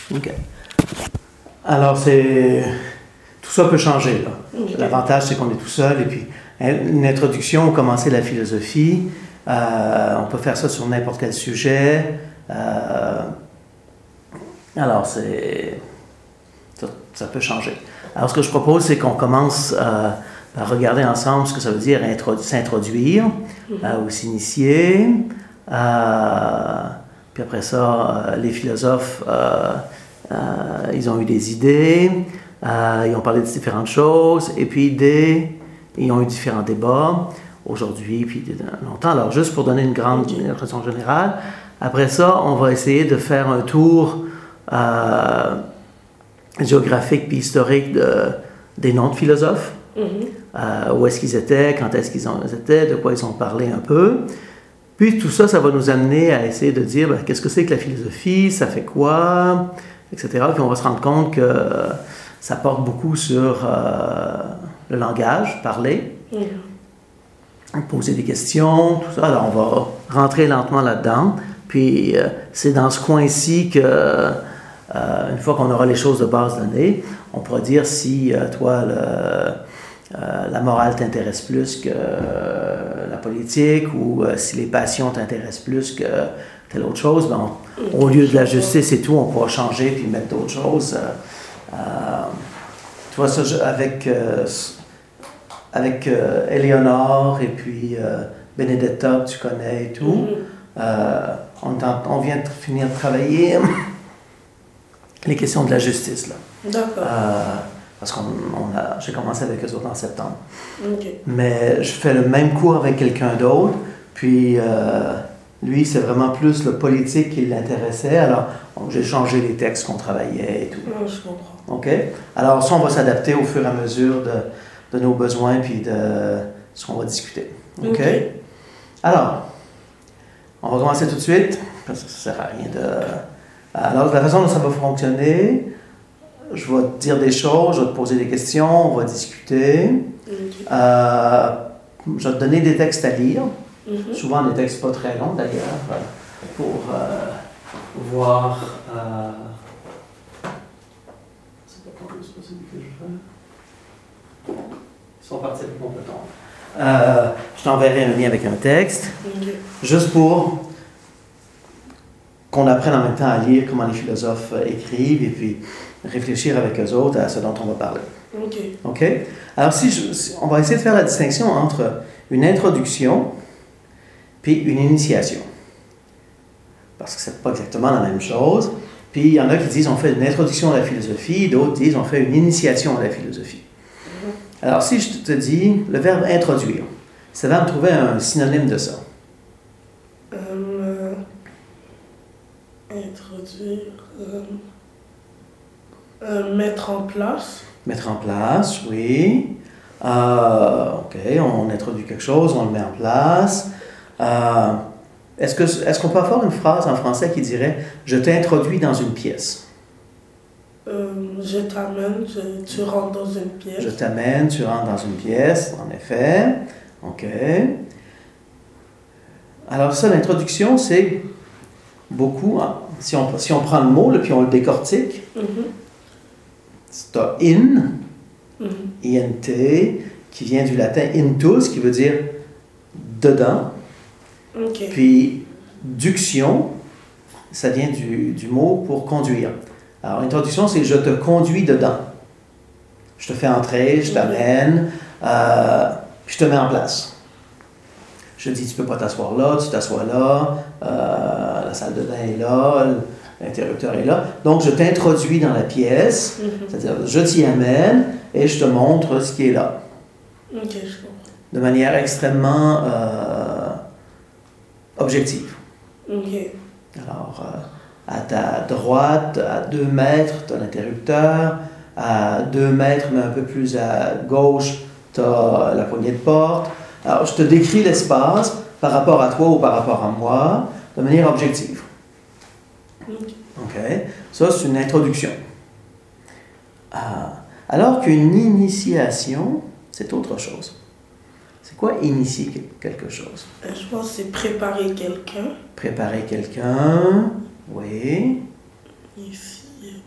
OK. Alors, tout ça peut changer, là. Okay. L'avantage, c'est qu'on est tout seul, et puis une introduction, commencer la philosophie, on peut faire ça sur n'importe quel sujet. Alors, ça peut changer. Alors, ce que je propose, c'est qu'on commence par regarder ensemble ce que ça veut dire s'introduire ou s'initier. Puis après ça, les philosophes, ils ont eu des idées, ils ont parlé de différentes choses, et puis ils ont eu différents débats aujourd'hui, puis longtemps. Alors, juste pour donner une grande impression générale, après ça, on va essayer de faire un tour géographique puis historique des noms de philosophes. Où est-ce qu'ils étaient, quand est-ce qu'ils étaient, de quoi ils ont parlé un peu. Puis tout ça, ça va nous amener à essayer de dire qu'est-ce que c'est que la philosophie, ça fait quoi, etc. Puis on va se rendre compte que ça porte beaucoup sur le langage, parler, poser des questions, tout ça. Alors on va rentrer lentement là-dedans. Puis c'est dans ce coin-ci que, une fois qu'on aura les choses de base données, on pourra dire si toi, la morale t'intéresse plus que la politique, ou si les passions t'intéressent plus que telle autre chose, au lieu de la justice et tout, on pourra changer puis mettre d'autres choses. Tu vois, ça, avec Éléonore et puis Benedetta, que tu connais et tout, on vient de finir de travailler les questions de la justice, là. D'accord. Parce que j'ai commencé avec eux autres en septembre. Okay. Mais je fais le même cours avec quelqu'un d'autre, puis lui, c'est vraiment plus le politique qui l'intéressait. Alors, j'ai changé les textes qu'on travaillait et tout. Je comprends. OK? Alors, ça, on va s'adapter au fur et à mesure de nos besoins puis de ce qu'on va discuter. OK? Alors, on va commencer tout de suite, parce que ça ne sert à rien de... Alors, la façon dont ça va fonctionner... Je vais te dire des choses, je vais te poser des questions, on va discuter. Je vais te donner des textes à lire. Souvent des textes pas très longs d'ailleurs, pour voir... C'est pas celui que je veux. Ils sont partis avec mon bouton. Je t'enverrai un lien avec un texte, juste pour qu'on apprenne en même temps à lire comment les philosophes écrivent, et puis réfléchir avec eux autres à ce dont on va parler. OK? Alors, on va essayer de faire la distinction entre une introduction puis une initiation. Parce que c'est pas exactement la même chose. Puis, il y en a qui disent on fait une introduction à la philosophie, d'autres disent on fait une initiation à la philosophie. Alors, si je te dis le verbe introduire, ça va me trouver un synonyme de ça. Introduire... mettre en place. Mettre en place, oui. OK, on introduit quelque chose, on le met en place. Est-ce qu'on peut avoir une phrase en français qui dirait « Je t'introduis dans une pièce ». Je t'amène, tu rentres dans une pièce. Je t'amène, tu rentres dans une pièce, en effet. OK. Alors ça, l'introduction, c'est beaucoup... Si on prend le mot, là, puis on le décortique, c'est in, int, qui vient du latin intus, qui veut dire dedans. Puis duction, ça vient du mot pour conduire. Alors, introduction, c'est je te conduis dedans. Je te fais entrer, je t'amène, puis je te mets en place. Je dis, tu peux pas t'asseoir là, tu t'assois là, la salle de bain est là, l'interrupteur est là. Donc, je t'introduis dans la pièce, c'est-à-dire je t'y amène et je te montre ce qui est là. Je comprends. De manière extrêmement objective. Alors, à ta droite, à 2 mètres, tu as l'interrupteur. À 2 mètres, mais un peu plus à gauche, tu as la poignée de porte. Alors, je te décris l'espace par rapport à toi ou par rapport à moi, de manière objective. OK? Ça, c'est une introduction. Alors qu'une initiation, c'est autre chose. C'est quoi initier quelque chose? Je pense que c'est préparer quelqu'un. Préparer quelqu'un, oui. Ici.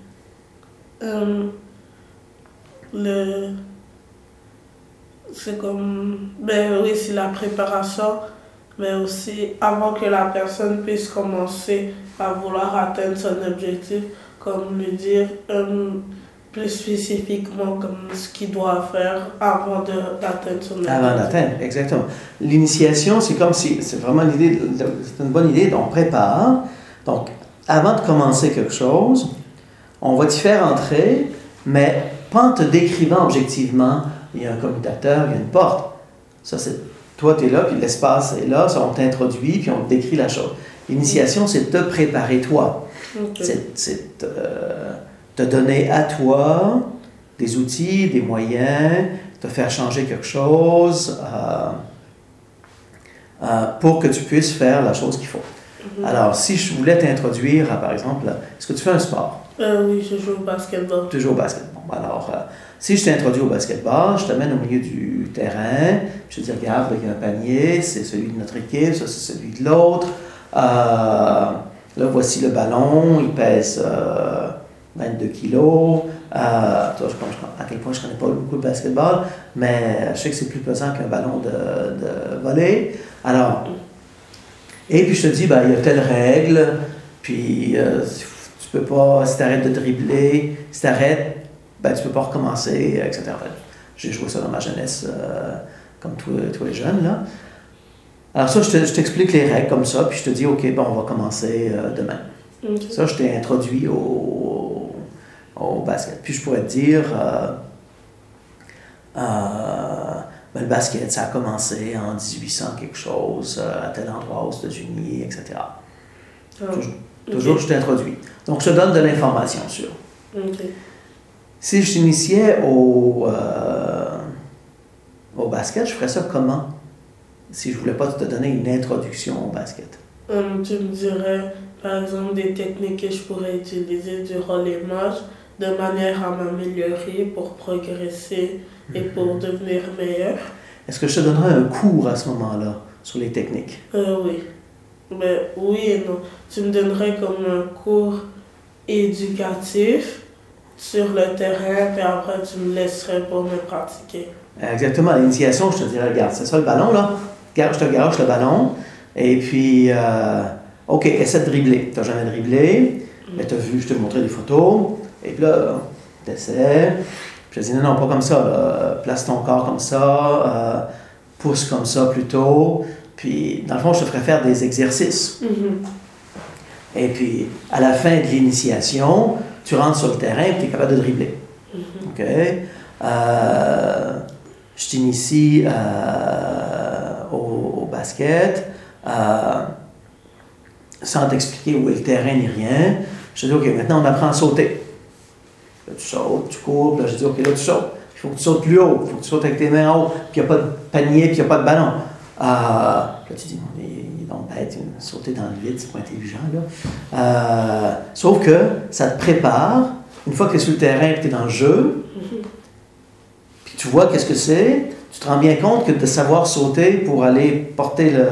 le... C'est comme... Ben oui, c'est la préparation, mais aussi avant que la personne puisse commencer à vouloir atteindre son objectif, comme lui dire plus spécifiquement comme ce qu'il doit faire avant d'atteindre son objectif. Avant d'atteindre, exactement. L'initiation, c'est comme si, c'est vraiment l'idée, c'est une bonne idée, on prépare. Donc, avant de commencer quelque chose, on va t'y faire entrer, mais pas en te décrivant objectivement, il y a un commutateur, il y a une porte. Ça, c'est, toi, tu es là, puis l'espace est là, ça, on t'introduit, puis on te décrit la chose. L'initiation, c'est te préparer toi. Okay. C'est te donner à toi des outils, des moyens, te faire changer quelque chose pour que tu puisses faire la chose qu'il faut. Alors, si je voulais t'introduire à, par exemple, est-ce que tu fais un sport? Oui, je joue au basketball. Tu joues au basketball. Alors, si je t'introduis au basketball, je t'amène au milieu du terrain, je te dis, regarde, il y a un panier, c'est celui de notre équipe, ça c'est celui de l'autre. Là, voici le ballon, il pèse 22 kilos. À quel point je ne connais pas beaucoup de basketball, mais je sais que c'est plus pesant qu'un ballon de volley. Alors, et puis je te dis, il y a telle règle, puis tu peux pas, si tu arrêtes de dribbler, si tu arrêtes, tu peux pas recommencer, etc. J'ai joué ça dans ma jeunesse, comme tous les jeunes, là. Alors ça, je t'explique les règles comme ça, puis je te dis, OK, on va commencer demain. Okay. Ça, je t'ai introduit au basket. Puis je pourrais te dire, le basket, ça a commencé en 1800 quelque chose, à tel endroit aux États-Unis, etc. Toujours, je t'introduis. Donc, je te donne de l'information sur. Okay. Si je t'initiais au basket, je ferais ça comment? Si je ne voulais pas te donner une introduction au basket. Tu me dirais, par exemple, des techniques que je pourrais utiliser durant les matchs de manière à m'améliorer pour progresser et pour devenir meilleur. Est-ce que je te donnerais un cours à ce moment-là sur les techniques? Oui. Mais oui et non. Tu me donnerais comme un cours éducatif sur le terrain, puis après tu me laisserais pour me pratiquer. Exactement. À l'initiation, je te dirais, regarde, c'est ça le ballon, là. Je te garoche le ballon, et puis, OK, essaie de dribbler. Tu n'as jamais dribblé, mais tu as vu, je t'ai montré des photos, et puis là, tu essaies. Je te dis, non, pas comme ça, là. Place ton corps comme ça, pousse comme ça plutôt. Puis, dans le fond, je te ferais faire des exercices. Mm-hmm. Et puis, à la fin de l'initiation, tu rentres sur le terrain et tu es capable de dribbler. Mm-hmm. OK? Je t'initie au basket, sans t'expliquer où est le terrain ni rien. Je te dis, OK, maintenant on apprend à sauter. Là, tu sautes, tu cours, là je dis, OK, là tu sautes. Il faut que tu sautes plus haut, il faut que tu sautes avec tes mains en haut, puis il n'y a pas de panier, puis il n'y a pas de ballon. Là tu dis, il est donc bête, sauter dans le vide, c'est pas intelligent, là. Sauf que ça te prépare, une fois que tu es sur le terrain et que tu es dans le jeu, puis tu vois qu'est-ce que c'est, tu te rends bien compte que de savoir sauter pour aller porter le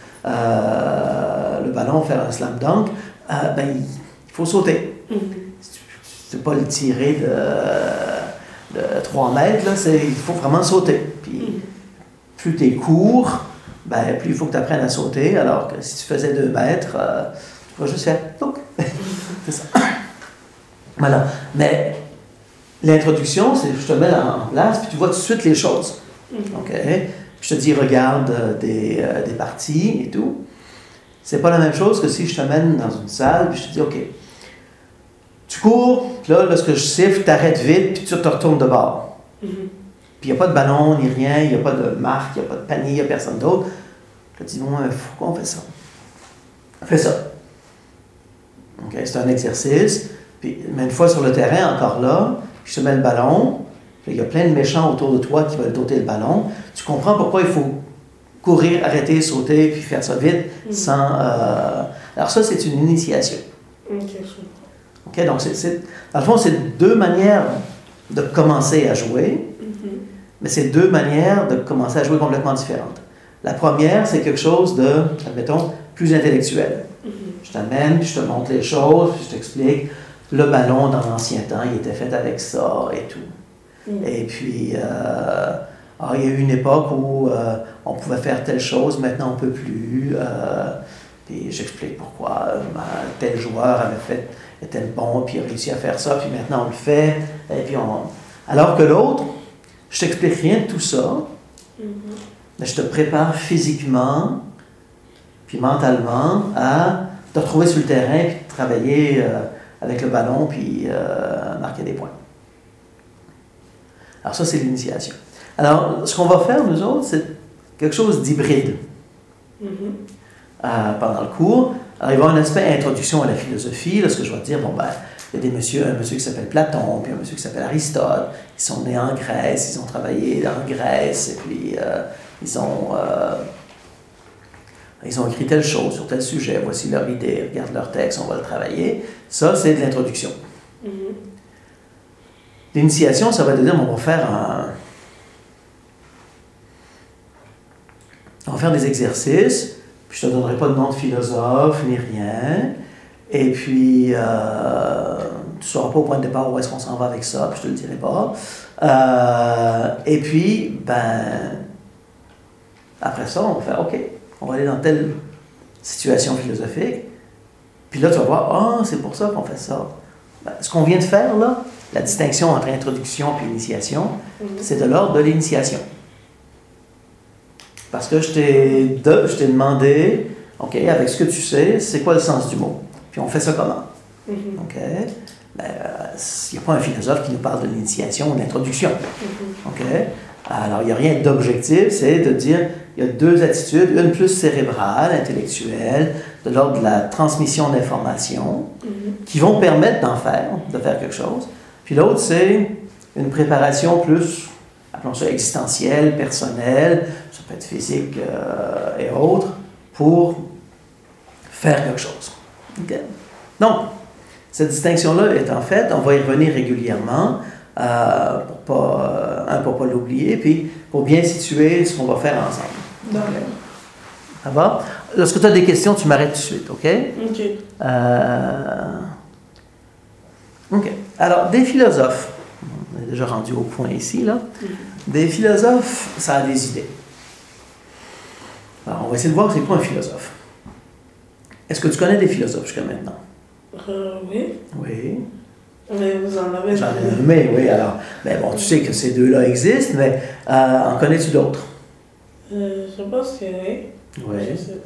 ballon, faire un slam dunk, il faut sauter. Tu ne peux pas le tirer de 3 mètres, là, il faut vraiment sauter. Puis plus tu es court, plus il faut que tu apprennes à sauter, alors que si tu faisais 2 mètres, tu vas juste faire « c'est ça. Voilà. Mais l'introduction, c'est je te mets en place, puis tu vois tout de suite les choses. OK? Je te dis, regarde des parties et tout. C'est pas la même chose que si je te mène dans une salle, puis je te dis, OK, tu cours, puis là, lorsque je siffle, tu arrêtes vite, puis tu te retournes de bord. Puis il n'y a pas de ballon, ni rien, il n'y a pas de marque, il n'y a pas de panier, il n'y a personne d'autre. Je te dis, bon, il faut qu'on fasse ça. Fais ça. OK? C'est un exercice. Puis, mais une fois sur le terrain, encore là, je te mets le ballon. Il y a plein de méchants autour de toi qui veulent t'ôter le ballon. Tu comprends pourquoi il faut courir, arrêter, sauter, puis faire ça vite, sans... Alors ça, c'est une initiation. OK, donc, dans le fond, c'est 2 manières de commencer à jouer, mais c'est 2 manières de commencer à jouer complètement différentes. La première, c'est quelque chose de, admettons, plus intellectuel. Je t'amène, puis je te montre les choses, puis je t'explique. le ballon, dans l'ancien temps, il était fait avec ça et tout. Et puis, il y a eu une époque où on pouvait faire telle chose, maintenant on ne peut plus. Puis j'explique pourquoi tel joueur était bon, puis il a réussi à faire ça, puis maintenant on le fait. Et puis Alors que l'autre, je t'explique rien de tout ça, mais je te prépare physiquement, puis mentalement à te retrouver sur le terrain, puis de travailler avec le ballon, puis marquer des points. Alors ça, c'est l'initiation. Alors, ce qu'on va faire, nous autres, c'est quelque chose d'hybride. Pendant le cours. Alors, il va y avoir un aspect introduction à la philosophie, là, ce que je vais te dire, il y a un monsieur qui s'appelle Platon, puis un monsieur qui s'appelle Aristote. Ils sont nés en Grèce, ils ont travaillé en Grèce, et puis ils ont écrit telle chose sur tel sujet, voici leur idée, regarde leur texte, on va le travailler. Ça, c'est de l'introduction. L'initiation, ça va te dire, on va faire des exercices, puis je ne te donnerai pas de nom de philosophe, ni rien, et puis tu ne sauras pas au point de départ où est-ce qu'on s'en va avec ça, puis je ne te le dirai pas. Et puis, après ça, on va faire, OK, on va aller dans telle situation philosophique, puis là, tu vas voir, c'est pour ça qu'on fait ça. Ce qu'on vient de faire, là, la distinction entre introduction et initiation, c'est de l'ordre de l'initiation. Parce que je t'ai demandé, OK, avec ce que tu sais, c'est quoi le sens du mot? Puis on fait ça comment? OK? Il n'y a pas un philosophe qui nous parle de l'initiation ou de l'introduction. OK? Alors, il n'y a rien d'objectif, c'est de dire, il y a deux attitudes, une plus cérébrale, intellectuelle, de l'ordre de la transmission d'informations, qui vont permettre de faire quelque chose. Puis l'autre, c'est une préparation plus, appelons ça existentielle, personnelle, ça peut être physique et autres, pour faire quelque chose. Okay? Donc, cette distinction-là étant faite, on va y revenir régulièrement pour pas l'oublier, puis pour bien situer ce qu'on va faire ensemble. Okay. Ça va? Lorsque tu as des questions, tu m'arrêtes tout de suite, OK? OK. OK. Alors, des philosophes, on est déjà rendu au point ici, là. Des philosophes, ça a des idées. Alors, on va essayer de voir c'est quoi un philosophe. Est-ce que tu connais des philosophes jusqu'à maintenant? Oui. Oui. Mais vous en avez J'en ai nommé, oui. Alors, mais bon, tu sais que ces deux-là existent, mais en connais-tu d'autres? Je pense que oui. Oui. Je sais.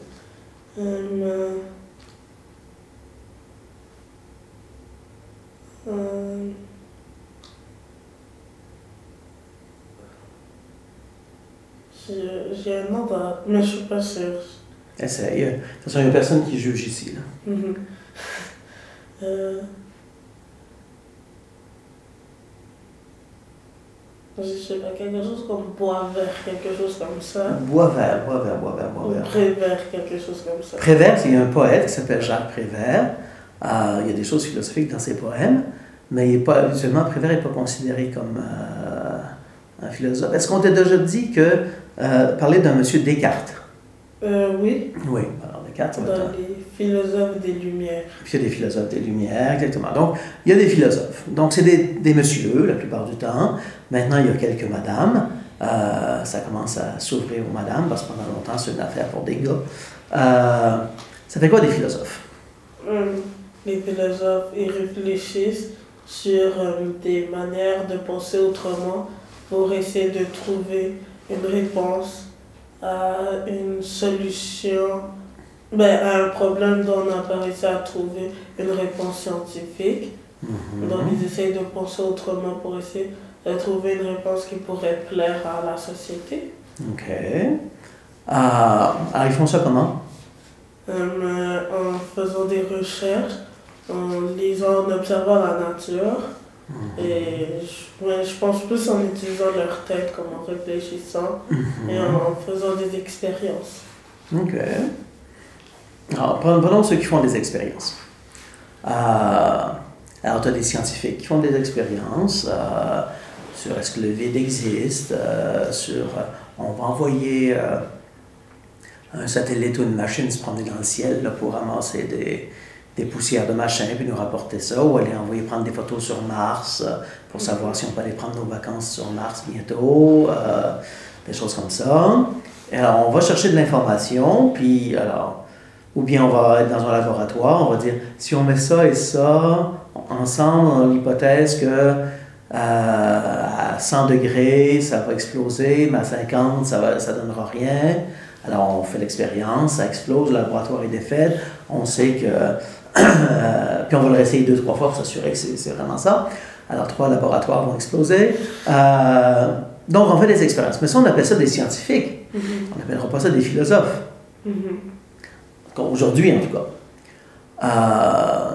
J'ai un nom, mais je ne suis pas sûre. Essaye. De toute façon, il y a une personne qui juge ici, là. Je ne sais pas, quelque chose comme Boisvert, quelque chose comme ça. Boisvert. Ou Prévert, quelque chose comme ça. Prévert, il y a un poète qui s'appelle Jacques Prévert. Il y a des choses philosophiques dans ses poèmes, mais habituellement, Prévert n'est pas considéré comme un philosophe. Est-ce qu'on t'a déjà dit que parler d'un monsieur Descartes? Oui. Oui, alors Descartes, ça va dans les philosophes des Lumières. Puis il y a des philosophes des Lumières, exactement. Donc, il y a des philosophes. Donc, c'est des messieurs, la plupart du temps. Maintenant, il y a quelques madames. Ça commence à s'ouvrir aux madames, parce que pendant longtemps, c'est une affaire pour des gars. Ça fait quoi des philosophes? Les philosophes, ils réfléchissent sur des manières de penser autrement pour essayer de trouver une réponse à une solution, à un problème dont on n'a pas réussi à trouver une réponse scientifique. Donc ils essayent de penser autrement pour essayer de trouver une réponse qui pourrait plaire à la société. OK. Alors ils font ça comment? En faisant des recherches, en lisant, en observant la nature. Et je pense plus en utilisant leur tête, comme en réfléchissant et en faisant des expériences. OK. Alors, prenons ceux qui font des expériences. Alors, tu as des scientifiques qui font des expériences sur est-ce que le vide existe, on va envoyer un satellite ou une machine se promener dans le ciel là, pour ramasser des des poussières de machin, puis nous rapporter ça, ou aller envoyer prendre des photos sur Mars pour savoir si on peut aller prendre nos vacances sur Mars bientôt, des choses comme ça. Et alors, on va chercher de l'information, puis alors, ou bien on va être dans un laboratoire, on va dire, si on met ça et ça ensemble, on a l'hypothèse que à 100 degrés, ça va exploser, mais à 50, ça ne donnera rien. Alors, on fait l'expérience, ça explose, le laboratoire est défait, on sait que... puis on va le réessayer 2-3 fois pour s'assurer que c'est vraiment ça. Alors, 3 laboratoires vont exploser. Donc, on fait des expériences. Mais ça, on appelle ça des scientifiques. On n'appellera pas ça des philosophes. Aujourd'hui, en tout cas.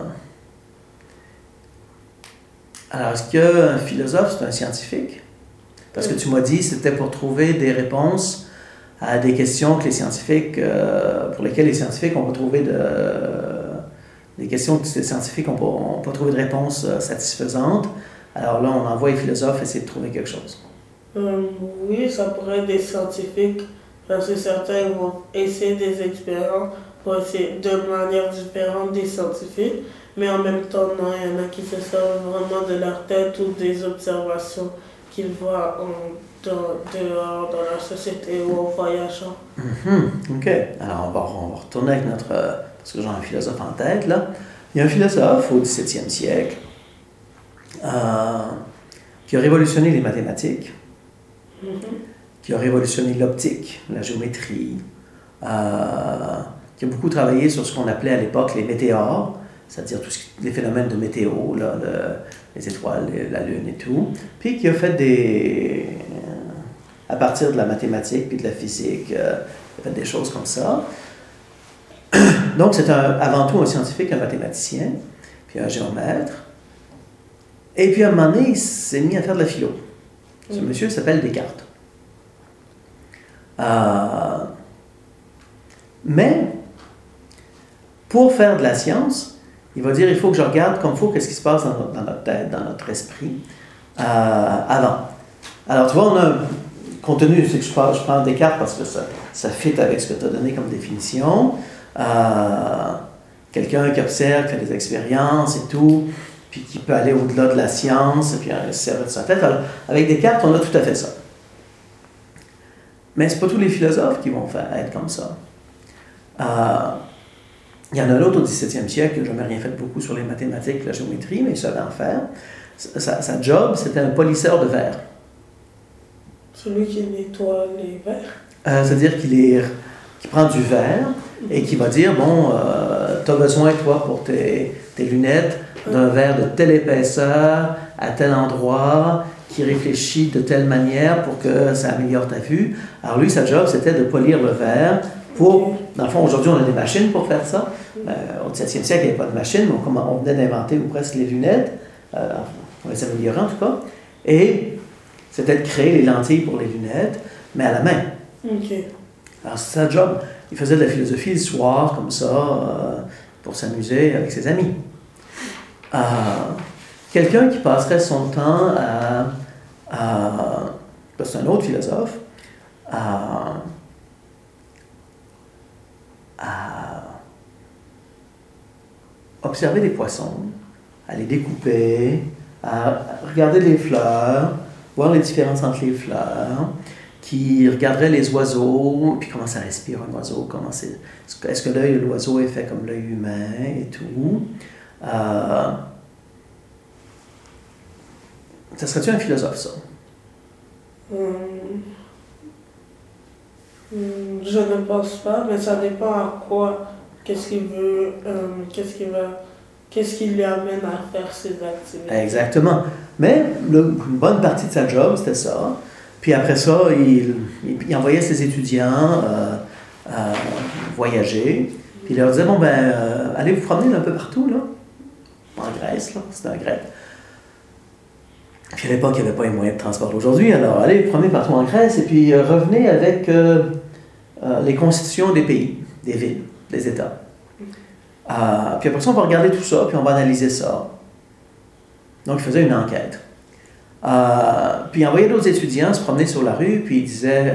Alors, est-ce qu'un philosophe, c'est un scientifique? Parce que tu m'as dit que c'était pour trouver des réponses à des questions que les scientifiques, pour lesquelles les scientifiques ont pas trouvé des questions que les scientifiques n'ont pas trouvé de réponse satisfaisante. Alors là, on envoie les philosophes essayer de trouver quelque chose. Oui, ça pourrait être des scientifiques, parce que certains vont essayer des expériences pour essayer de manière différente des scientifiques, mais en même temps, non, il y en a qui se servent vraiment de leur tête ou des observations qu'ils voient dehors dans la société ou en voyageant. OK. Alors, on va retourner avec notre... parce que j'ai un philosophe en tête, là. Il y a un philosophe au XVIIe siècle qui a révolutionné les mathématiques, qui a révolutionné l'optique, la géométrie, qui a beaucoup travaillé sur ce qu'on appelait à l'époque les météores, c'est-à-dire tous les phénomènes de météo, là, les étoiles, la Lune et tout, puis qui a fait à partir de la mathématique puis de la physique, il a fait des choses comme ça. Donc c'est avant tout un scientifique, un mathématicien, puis un géomètre. Et puis à un moment donné, il s'est mis à faire de la philo. Ce monsieur s'appelle Descartes. Mais pour faire de la science, il va dire, il faut que je regarde comme il faut qu'est-ce qui se passe dans notre tête, dans notre esprit, avant. Alors, tu vois, compte tenu, c'est que je prends Descartes parce que ça fit avec ce que tu as donné comme définition. Quelqu'un qui observe, qui fait des expériences et tout, puis qui peut aller au-delà de la science, et puis se servir de sa tête. Alors, avec Descartes, on a tout à fait ça. Mais ce n'est pas tous les philosophes qui vont être comme ça. Il y en a un autre au XVIIe siècle qui n'a jamais rien fait beaucoup sur les mathématiques, la géométrie, mais il savait en faire. Sa job, c'était un polisseur de verre. Celui qui nettoie les verres? C'est-à-dire qu'il prend du verre et qui va dire, bon, tu as besoin, toi, pour tes lunettes, d'un verre de telle épaisseur, à tel endroit, qui réfléchit de telle manière pour que ça améliore ta vue. Alors lui, sa job, c'était de polir le verre dans le fond, aujourd'hui, on a des machines pour faire ça. Au XVIIe siècle, il n'y avait pas de machine, mais on venait d'inventer ou presque les lunettes. On va s'améliorer en tout cas. Et c'était de créer les lentilles pour les lunettes, mais à la main. Alors c'est sa job. Il faisait de la philosophie le soir, comme ça, pour s'amuser avec ses amis. Quelqu'un qui passerait son temps c'est un autre philosophe, à observer les poissons, à les découper, à regarder les fleurs, voir les différences entre les fleurs, qui regarderait les oiseaux, puis comment ça respire un oiseau, est-ce que l'œil de l'oiseau est fait comme l'œil humain et tout. Ça serait-tu un philosophe, ça? Je ne pense pas, mais ça dépend à quoi, qu'est-ce qu'il veut, qu'est-ce qui lui amène à faire ses activités. Exactement. Mais une bonne partie de sa job, c'était ça. Puis après ça, il envoyait ses étudiants voyager. Puis il leur disait, bon, allez vous promener un peu partout, là. En Grèce, là. C'était en Grèce. Puis à l'époque, il n'y avait pas les moyens de transport d'aujourd'hui. Alors, allez vous promener partout en Grèce et puis revenez avec les constitutions des pays, des villes, des États. Puis après ça, on va regarder tout ça, puis on va analyser ça. Donc, il faisait une enquête. Puis il envoyait d'autres étudiants se promener sur la rue, puis il disait,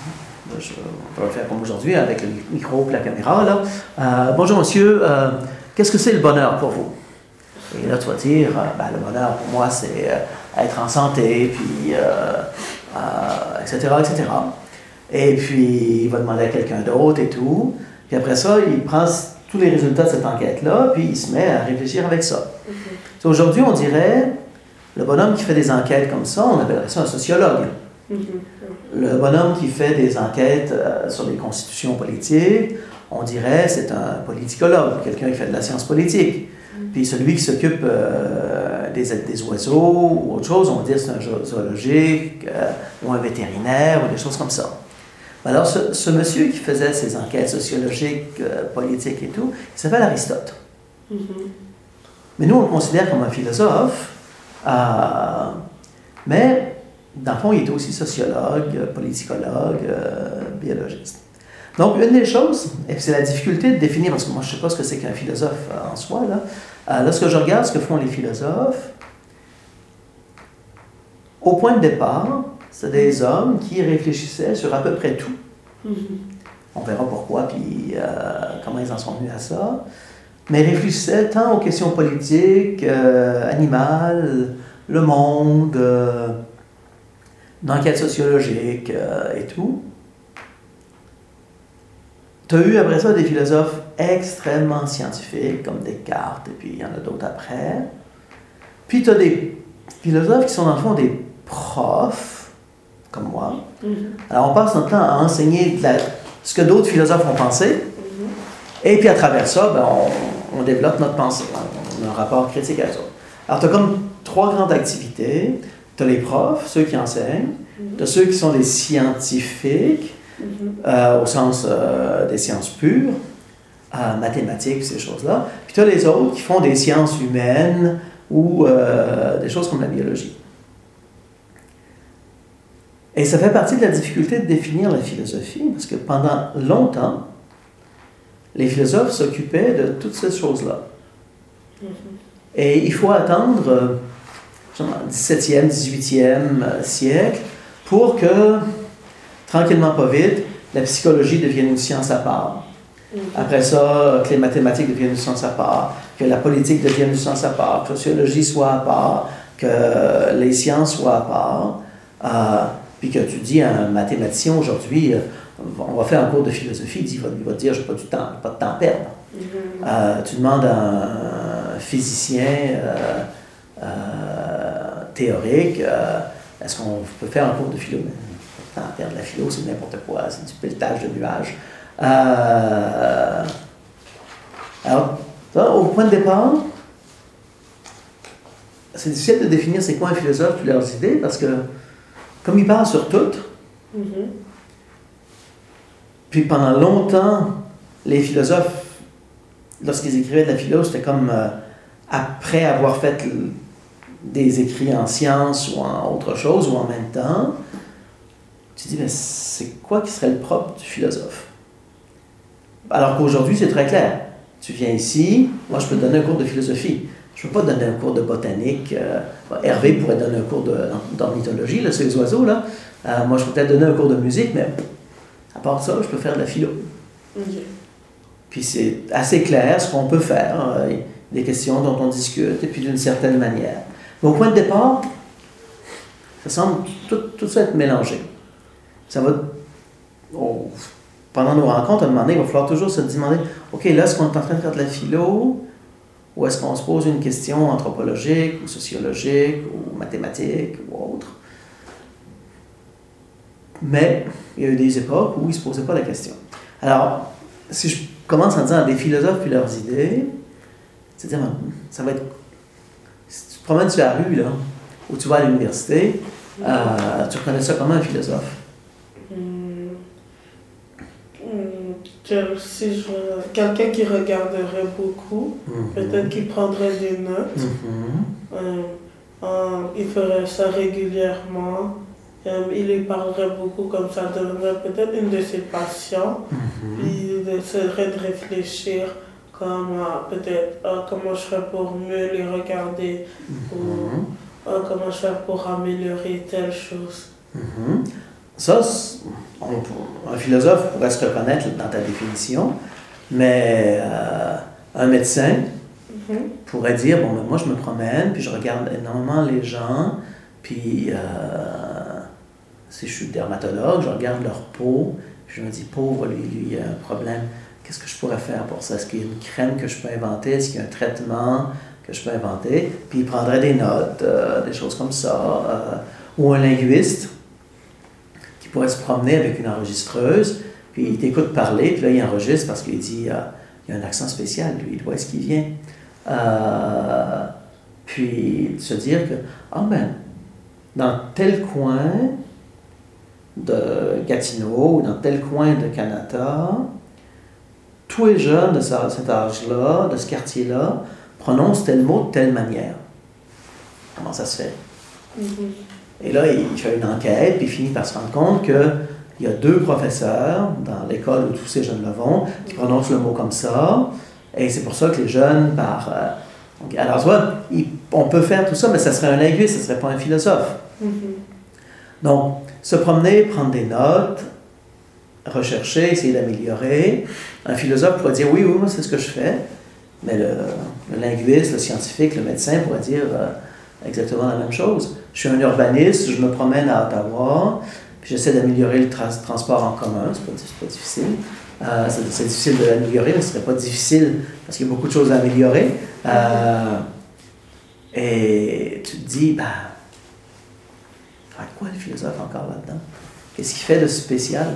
on peut le faire comme aujourd'hui avec le micro et la caméra, là. Bonjour monsieur, qu'est-ce que c'est le bonheur pour vous? Et là, tu vas dire, ben, le bonheur pour moi, c'est être en santé, puis, etc., etc. Et puis, il va demander à quelqu'un d'autre et tout. Puis après ça, il prend tous les résultats de cette enquête-là, puis il se met à réfléchir avec ça. Aujourd'hui, on dirait, le bonhomme qui fait des enquêtes comme ça, on appellerait ça un sociologue. Le bonhomme qui fait des enquêtes sur les constitutions politiques, on dirait c'est un politicologue, quelqu'un qui fait de la science politique. Puis celui qui s'occupe des oiseaux ou autre chose, on va dire c'est un zoologique ou un vétérinaire ou des choses comme ça. Alors ce monsieur qui faisait ces enquêtes sociologiques, politiques et tout, il s'appelle Aristote. Mais nous on le considère comme un philosophe, mais dans le fond il était aussi sociologue, politicologue, biologiste. Donc, une des choses, et c'est la difficulté de définir, parce que moi je ne sais pas ce que c'est qu'un philosophe en soi, lorsque je regarde ce que font les philosophes, au point de départ, c'est des hommes qui réfléchissaient sur à peu près tout. On verra pourquoi, puis comment ils en sont venus à ça. Mais ils réfléchissaient tant aux questions politiques, animales, le monde, l'enquête sociologique et tout. Tu as eu après ça des philosophes extrêmement scientifiques, comme Descartes, et puis il y en a d'autres après. Puis tu as des philosophes qui sont dans le fond des profs, comme moi. Alors on passe notre temps à enseigner ce que d'autres philosophes ont pensé, et puis à travers ça, ben, on développe notre pensée. On a un rapport critique à ça. Alors tu as comme 3 grandes activités. Tu as les profs, ceux qui enseignent. Tu as ceux qui sont des scientifiques, au sens des sciences pures, mathématiques, ces choses-là. Puis tu as les autres qui font des sciences humaines ou des choses comme la biologie. Et ça fait partie de la difficulté de définir la philosophie, parce que pendant longtemps, les philosophes s'occupaient de toutes ces choses-là. Et il faut attendre le 17e, 18e siècle pour que, tranquillement pas vite, la psychologie devienne une science à part. Après ça, que les mathématiques deviennent une science à part, que la politique devienne une science à part, que la sociologie soit à part, que les sciences soient à part. Puis que tu dis à un mathématicien aujourd'hui, on va faire un cours de philosophie, il va te dire, je n'ai pas de temps à perdre. Tu demandes à un physicien théorique, est-ce qu'on peut faire un cours de philo? Pas de temps à perdre, la philo, c'est n'importe quoi, c'est du pelletage de nuages. Alors, au point de départ, c'est difficile de définir c'est quoi un philosophe puis leurs idées, parce que comme ils parlent sur tout, puis pendant longtemps, les philosophes, lorsqu'ils écrivaient de la philo, c'était comme après avoir fait des écrits en sciences ou en autre chose, ou en même temps, tu te dis, mais c'est quoi qui serait le propre du philosophe? Alors qu'aujourd'hui, c'est très clair. Tu viens ici, moi je peux te donner un cours de philosophie. Je ne peux pas te donner un cours de botanique. Hervé pourrait donner un cours d'ornithologie, là, sur les oiseaux. Là. Moi, je peux peut-être donner un cours de musique, mais à part ça, je peux faire de la philo. Puis c'est assez clair ce qu'on peut faire. Des questions dont on discute, et puis d'une certaine manière. Mais au point de départ, ça semble tout ça être mélangé. Ça va... pendant nos rencontres, à un moment donné, il va falloir toujours se demander, OK, là, est-ce qu'on est en train de faire de la philo, ou est-ce qu'on se pose une question anthropologique, ou sociologique, ou mathématique, ou autre? Mais il y a eu des époques où ils ne se posaient pas la question. Alors, si je commence en disant des philosophes puis leurs idées, c'est-à-dire, ça va être... Si tu te promènes sur la rue, là, ou tu vas à l'université, tu reconnais ça comme un philosophe. Si quelqu'un qui regarderait beaucoup, peut-être qu'il prendrait des notes, il ferait ça régulièrement, il y parlerait beaucoup comme ça, deviendrait peut-être une de ses patients, puis il essaierait de réfléchir comme peut-être comment je ferais pour mieux les regarder, ou comment je ferais pour améliorer telle chose. Ça, un philosophe pourrait se reconnaître dans ta définition, mais Un médecin pourrait dire, bon, ben, moi je me promène, puis je regarde énormément les gens, puis si je suis dermatologue, je regarde leur peau, puis je me dis, pauvre, lui, il a un problème. Qu'est-ce que je pourrais faire pour ça? Est-ce qu'il y a une crème que je peux inventer? Est-ce qu'il y a un traitement que je peux inventer? Puis il prendrait des notes, des choses comme ça. Ou un linguiste qui pourrait se promener avec une enregistreuse, puis il t'écoute parler, puis là il enregistre parce qu'il dit, il y a un accent spécial, lui, il voit ce qu'il vient. Puis se dire que, dans tel coin de Gatineau ou dans tel coin de Canada, tous les jeunes de cet âge-là, de ce quartier-là, prononcent tel mot de telle manière. Comment ça se fait? Et là, il fait une enquête, puis il finit par se rendre compte qu'il y a 2 professeurs dans l'école où tous ces jeunes-là vont qui prononcent le mot comme ça, et c'est pour ça que les jeunes, alors, tu vois, on peut faire tout ça, mais ça serait un linguiste, ce ne serait pas un philosophe. Donc, se promener, prendre des notes, rechercher, essayer d'améliorer. Un philosophe pourrait dire, oui, moi, c'est ce que je fais. Mais le linguiste, le scientifique, le médecin pourrait dire exactement la même chose. Je suis un urbaniste, je me promène à Ottawa, puis j'essaie d'améliorer le transport en commun, c'est pas difficile. C'est difficile de l'améliorer, mais ce ne serait pas difficile parce qu'il y a beaucoup de choses à améliorer. Et tu te dis, quoi le philosophe encore là-dedans? Qu'est-ce qu'il fait de spécial?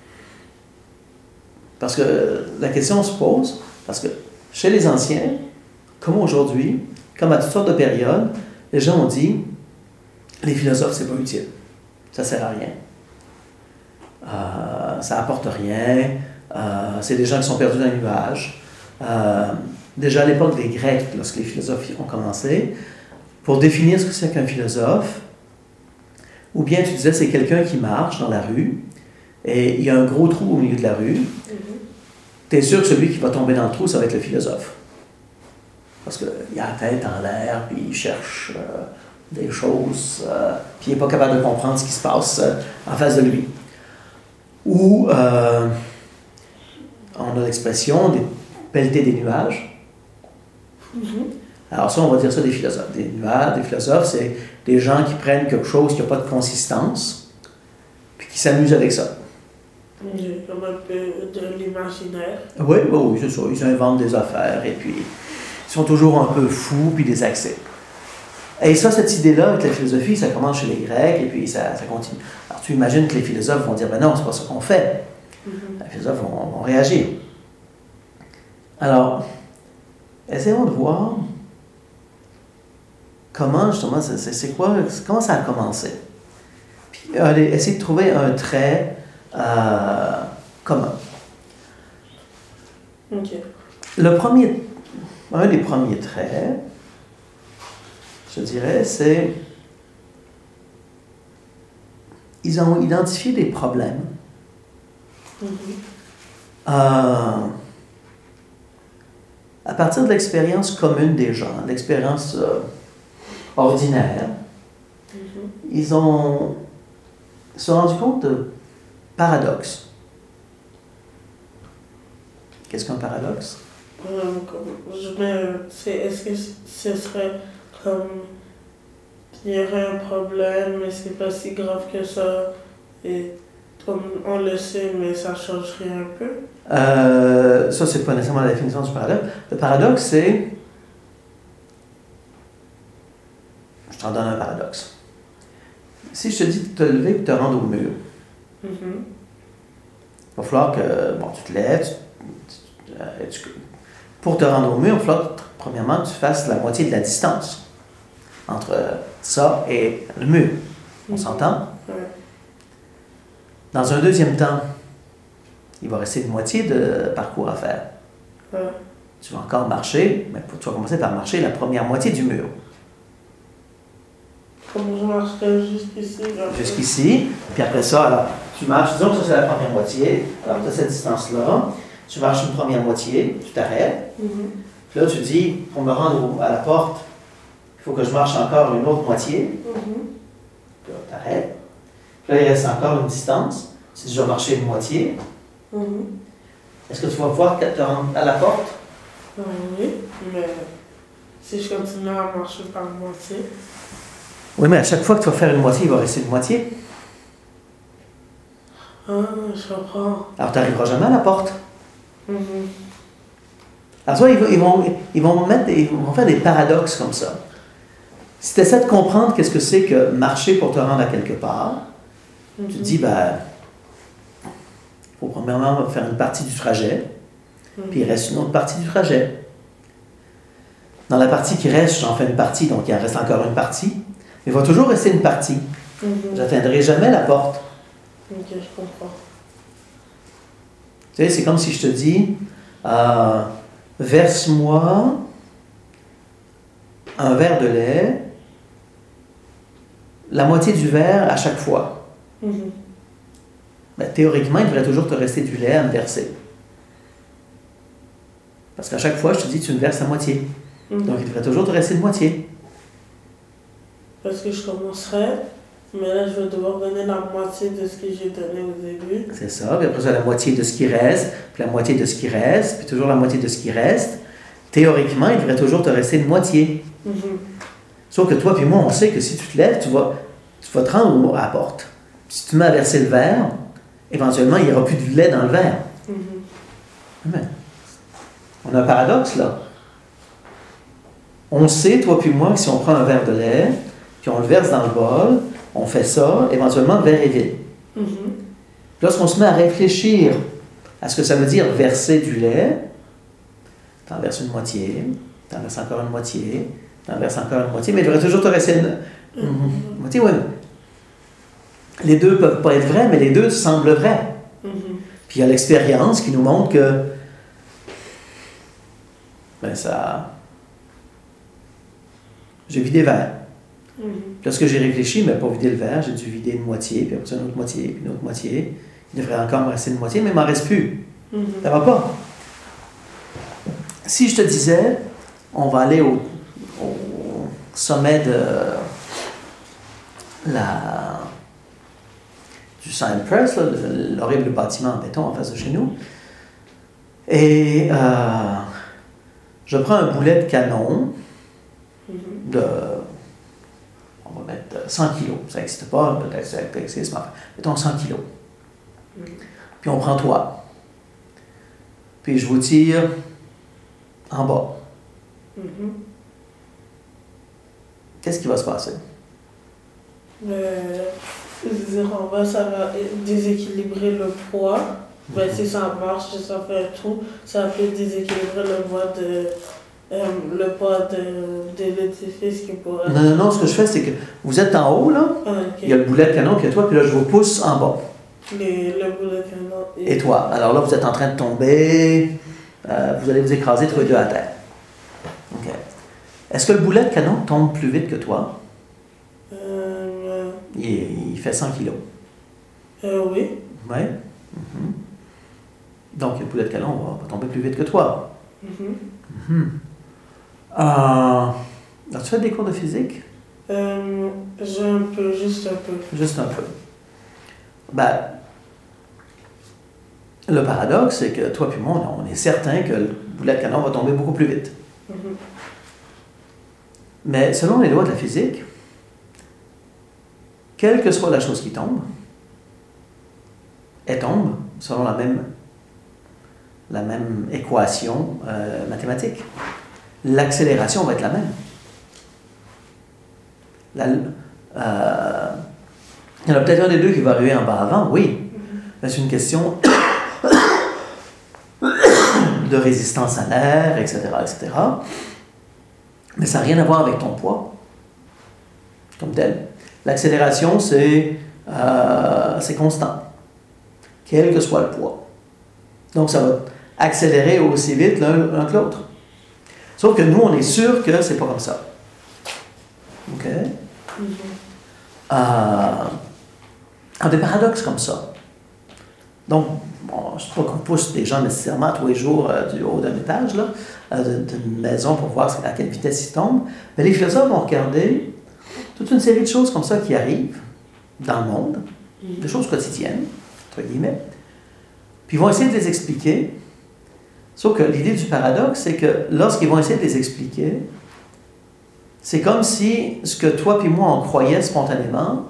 Parce que la question se pose, parce que chez les anciens, comme aujourd'hui, comme à toutes sortes de périodes, les gens ont dit, les philosophes, c'est pas utile. Ça sert à rien. Ça apporte rien. C'est des gens qui sont perdus dans les nuages. Déjà à l'époque des Grecs, lorsque les philosophes ont commencé, pour définir ce que c'est qu'un philosophe, ou bien tu disais c'est quelqu'un qui marche dans la rue, et il y a un gros trou au milieu de la rue, tu es sûr que celui qui va tomber dans le trou, ça va être le philosophe. Parce qu'il a la tête en l'air, puis il cherche des choses, puis il n'est pas capable de comprendre ce qui se passe en face de lui. Ou on a l'expression des pelleter des nuages. Alors ça, on va dire ça des philosophes. Des philosophes, c'est des gens qui prennent quelque chose qui n'a pas de consistance, puis qui s'amusent avec ça. Comme un peu de l'imaginaire. Oui, c'est ça. Ils inventent des affaires, et puis ils sont toujours un peu fous, puis des accès. Et ça, cette idée-là, avec la philosophie, ça commence chez les Grecs, et puis ça continue. Alors tu imagines que les philosophes vont dire, non, c'est pas ça qu'on fait. Les philosophes vont réagir. Alors, essayons de voir comment, justement, comment ça a commencé. Puis, essayer de trouver un trait commun. OK. Un des premiers traits, je dirais, c'est ils ont identifié des problèmes. À partir de l'expérience commune des gens, l'expérience ordinaire, ils se sont rendus compte de paradoxes. Qu'est-ce qu'un paradoxe? Est-ce que ce serait comme il y aurait un problème, mais c'est pas si grave que ça, et comme on le sait, mais ça changerait un peu? Ça, c'est pas nécessairement la définition du paradoxe. Le paradoxe, c'est... Je t'en donne un paradoxe. Si je te dis de te lever et de te rendre au mur, il va falloir que tu te lèves, pour te rendre au mur, il va falloir premièrement que tu fasses la moitié de la distance entre ça et le mur. On s'entend? Ouais. Dans un deuxième temps, il va rester une moitié de parcours à faire. Ouais. Tu vas encore marcher, mais tu vas commencer par marcher la première moitié du mur. Comme je marcherais jusqu'ici. Jusqu'ici, puis après ça, alors, tu marches, disons que ça c'est la première moitié, alors tu as cette distance-là, tu marches une première moitié, tu t'arrêtes, puis là tu dis, pour me rendre à la porte, il faut que je marche encore une autre moitié, puis là tu t'arrêtes, puis là il reste encore une distance, tu dis je vais marcher une moitié, est-ce que tu vas pouvoir te rendre à la porte? Oui, mais si je continue à marcher par moitié. Oui, mais à chaque fois que tu vas faire une moitié, il va rester une moitié. Ah, je comprends. Alors, tu n'arriveras jamais à la porte. Mhm. Alors, toi, ils vont faire des paradoxes comme ça. Si tu essaies de comprendre qu'est-ce que c'est que marcher pour te rendre à quelque part, tu te dis, ben, il faut premièrement faire une partie du trajet, puis il reste une autre partie du trajet. Dans la partie qui reste, j'en fais une partie, donc il en reste encore une partie. Mais il va toujours rester une partie. Je n'atteindrai jamais la porte. Ok, je comprends. Tu sais, c'est comme si je te dis, verse-moi un verre de lait, la moitié du verre à chaque fois. Ben, théoriquement, il devrait toujours te rester du lait à me verser. Parce qu'à chaque fois, je te dis, tu me verses la moitié. Donc, il devrait toujours te rester une moitié. Parce que je commencerai, mais là, je vais devoir donner la moitié de ce que j'ai donné au début. C'est ça. Puis après ça, la moitié de ce qui reste, puis la moitié de ce qui reste, puis toujours la moitié de ce qui reste. Théoriquement, il devrait toujours te rester une moitié. Sauf que toi puis moi, on sait que si tu te lèves, tu vas te rendre à la porte. Si tu mets à verser le verre, éventuellement, il n'y aura plus de lait dans le verre. Amen. On a un paradoxe, là. On sait, toi puis moi, que si on prend un verre de lait, puis on le verse dans le bol, on fait ça, éventuellement, le verre est vide. Puis lorsqu'on se met à réfléchir à ce que ça veut dire verser du lait, t'en verses une moitié, t'en verses encore une moitié, t'en verses encore une moitié, mais il devrait toujours te rester une moitié. Oui. Les deux ne peuvent pas être vrais, mais les deux semblent vrais. Puis il y a l'expérience qui nous montre que ben ça... J'ai vidé le verre. Lorsque j'ai réfléchi, mais pas vidé le verre, j'ai dû vider une moitié, puis après ça une autre moitié, puis une autre moitié. Il devrait encore me rester une moitié, mais il ne m'en reste plus. Ça va pas. Si je te disais, on va aller au sommet du Cypress, l'horrible bâtiment en béton en face de chez nous, et je prends un boulet de canon de, on va mettre 100 kilos. Ça n'existe pas, peut-être ça existe, mais enfin, mettons 100 kilos. Puis on prend toi. Puis je vous tire en bas. Qu'est-ce qui va se passer? Je veux dire, en bas, ça va déséquilibrer le poids. Ben, si ça marche, si ça fait un trou, ça peut déséquilibrer le poids de l'édifice qui pourrait... Non, ce que je fais, c'est que vous êtes en haut, là, il y a le boulet de canon, puis il y a toi, puis là, je vous pousse en bas. Le boulet de canon... Et toi. Alors là, vous êtes en train de tomber, vous allez vous écraser tous les deux à terre. OK. Est-ce que le boulet de canon tombe plus vite que toi? Il fait 100 kilos. Oui. Oui. Donc, le boulet de canon va tomber plus vite que toi. As-tu fait des cours de physique? J'ai un peu, juste un peu. Juste un peu. Ben, le paradoxe, c'est que toi et moi, on est certain que le boulet de canon va tomber beaucoup plus vite. Mais selon les lois de la physique, quelle que soit la chose qui tombe, elle tombe selon la même équation mathématique. L'accélération va être la même. Il y en a peut-être un des deux qui va arriver en bas avant, oui. Mais c'est une question de résistance à l'air, etc., etc. Mais ça n'a rien à voir avec ton poids, comme tel. L'accélération, c'est constant, quel que soit le poids. Donc, ça va accélérer aussi vite l'un que l'autre. Sauf que nous, on est sûr que c'est pas comme ça. OK? Des paradoxes comme ça. Donc, bon, je ne sais pas qu'on pousse des gens nécessairement tous les jours du haut d'un étage, d'une maison pour voir à quelle vitesse ils tombent. Mais les philosophes vont regarder toute une série de choses comme ça qui arrivent dans le monde, des choses quotidiennes, entre guillemets, puis ils vont essayer de les expliquer Sauf que l'idée du paradoxe, c'est que lorsqu'ils vont essayer de les expliquer, c'est comme si ce que toi puis moi on croyait spontanément,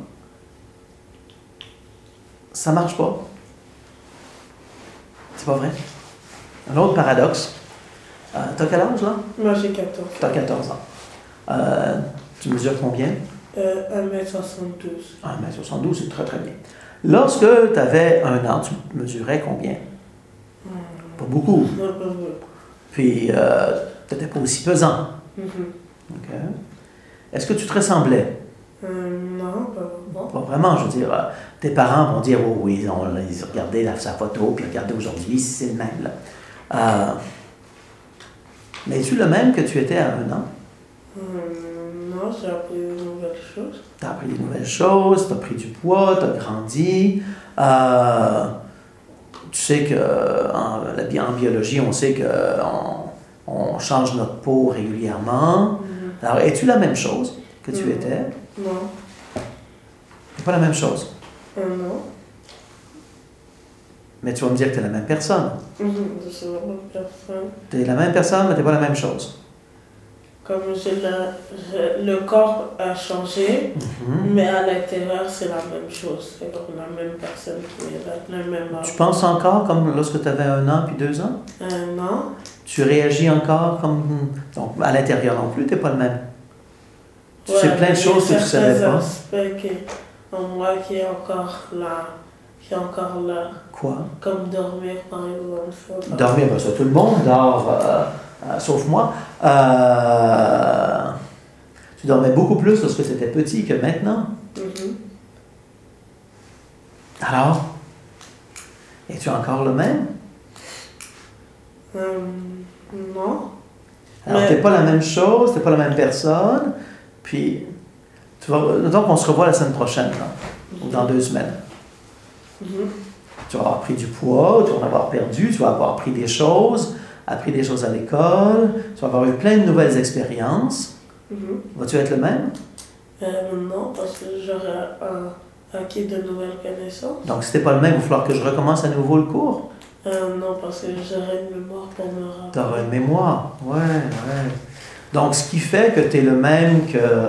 ça marche pas. C'est pas vrai. Un autre paradoxe. T'as quel âge là? Moi j'ai 14. T'as 14 ans. Tu mesures combien? 1m72. 1m72, c'est très très bien. Lorsque tu avais 1 an, tu mesurais combien? Pas beaucoup. Puis, tu n'étais pas aussi pesant. OK. Est-ce que tu te ressemblais? Non, pas vraiment. Je veux dire, tes parents vont dire, oh oui, ils regardaient sa photo, puis regardaient aujourd'hui, si c'est le même. Là. Mais es-tu le même que tu étais à 1 an? Non, j'ai appris de nouvelles choses. Tu as appris des nouvelles choses, tu as pris du poids, tu as grandi. Tu sais qu'en biologie, on sait qu'on change notre peau régulièrement. Alors, es-tu la même chose que tu étais? Non. C'est pas la même chose. Non. Mais tu vas me dire que tu es la même personne. Je suis la même personne. Tu es la même personne, mais tu n'es pas la même chose. Comme le corps a changé, mais à l'intérieur, c'est la même chose. C'est donc la même personne qui est là, le même âge. Tu penses encore comme lorsque tu avais 1 an puis 2 ans? Non. Tu réagis encore comme... Donc, à l'intérieur non plus, tu n'es pas le même. Tu sais plein de choses que tu ne savais pas. En moi qui est encore là. Quoi? Comme dormir, par exemple. Dormir, ben ça, tout le monde dort, sauf moi. Tu dormais beaucoup plus lorsque tu étais petit que maintenant. Alors, es-tu encore le même? Non. Alors, tu n'es pas la même chose, tu n'es pas la même personne. Puis, donc, on se revoit la semaine prochaine, là, ou dans 2 semaines. Tu vas avoir pris du poids, tu vas en avoir perdu, tu vas avoir appris des choses à l'école, tu vas avoir eu plein de nouvelles expériences. Vas-tu être le même? Non, parce que j'aurais acquis de nouvelles connaissances. Donc, si tu n'es pas le même, il va falloir que je recommence à nouveau le cours? Non, parce que j'aurais une mémoire pour me rappeler. Tu auras une mémoire, ouais. Donc, ce qui fait que tu es le même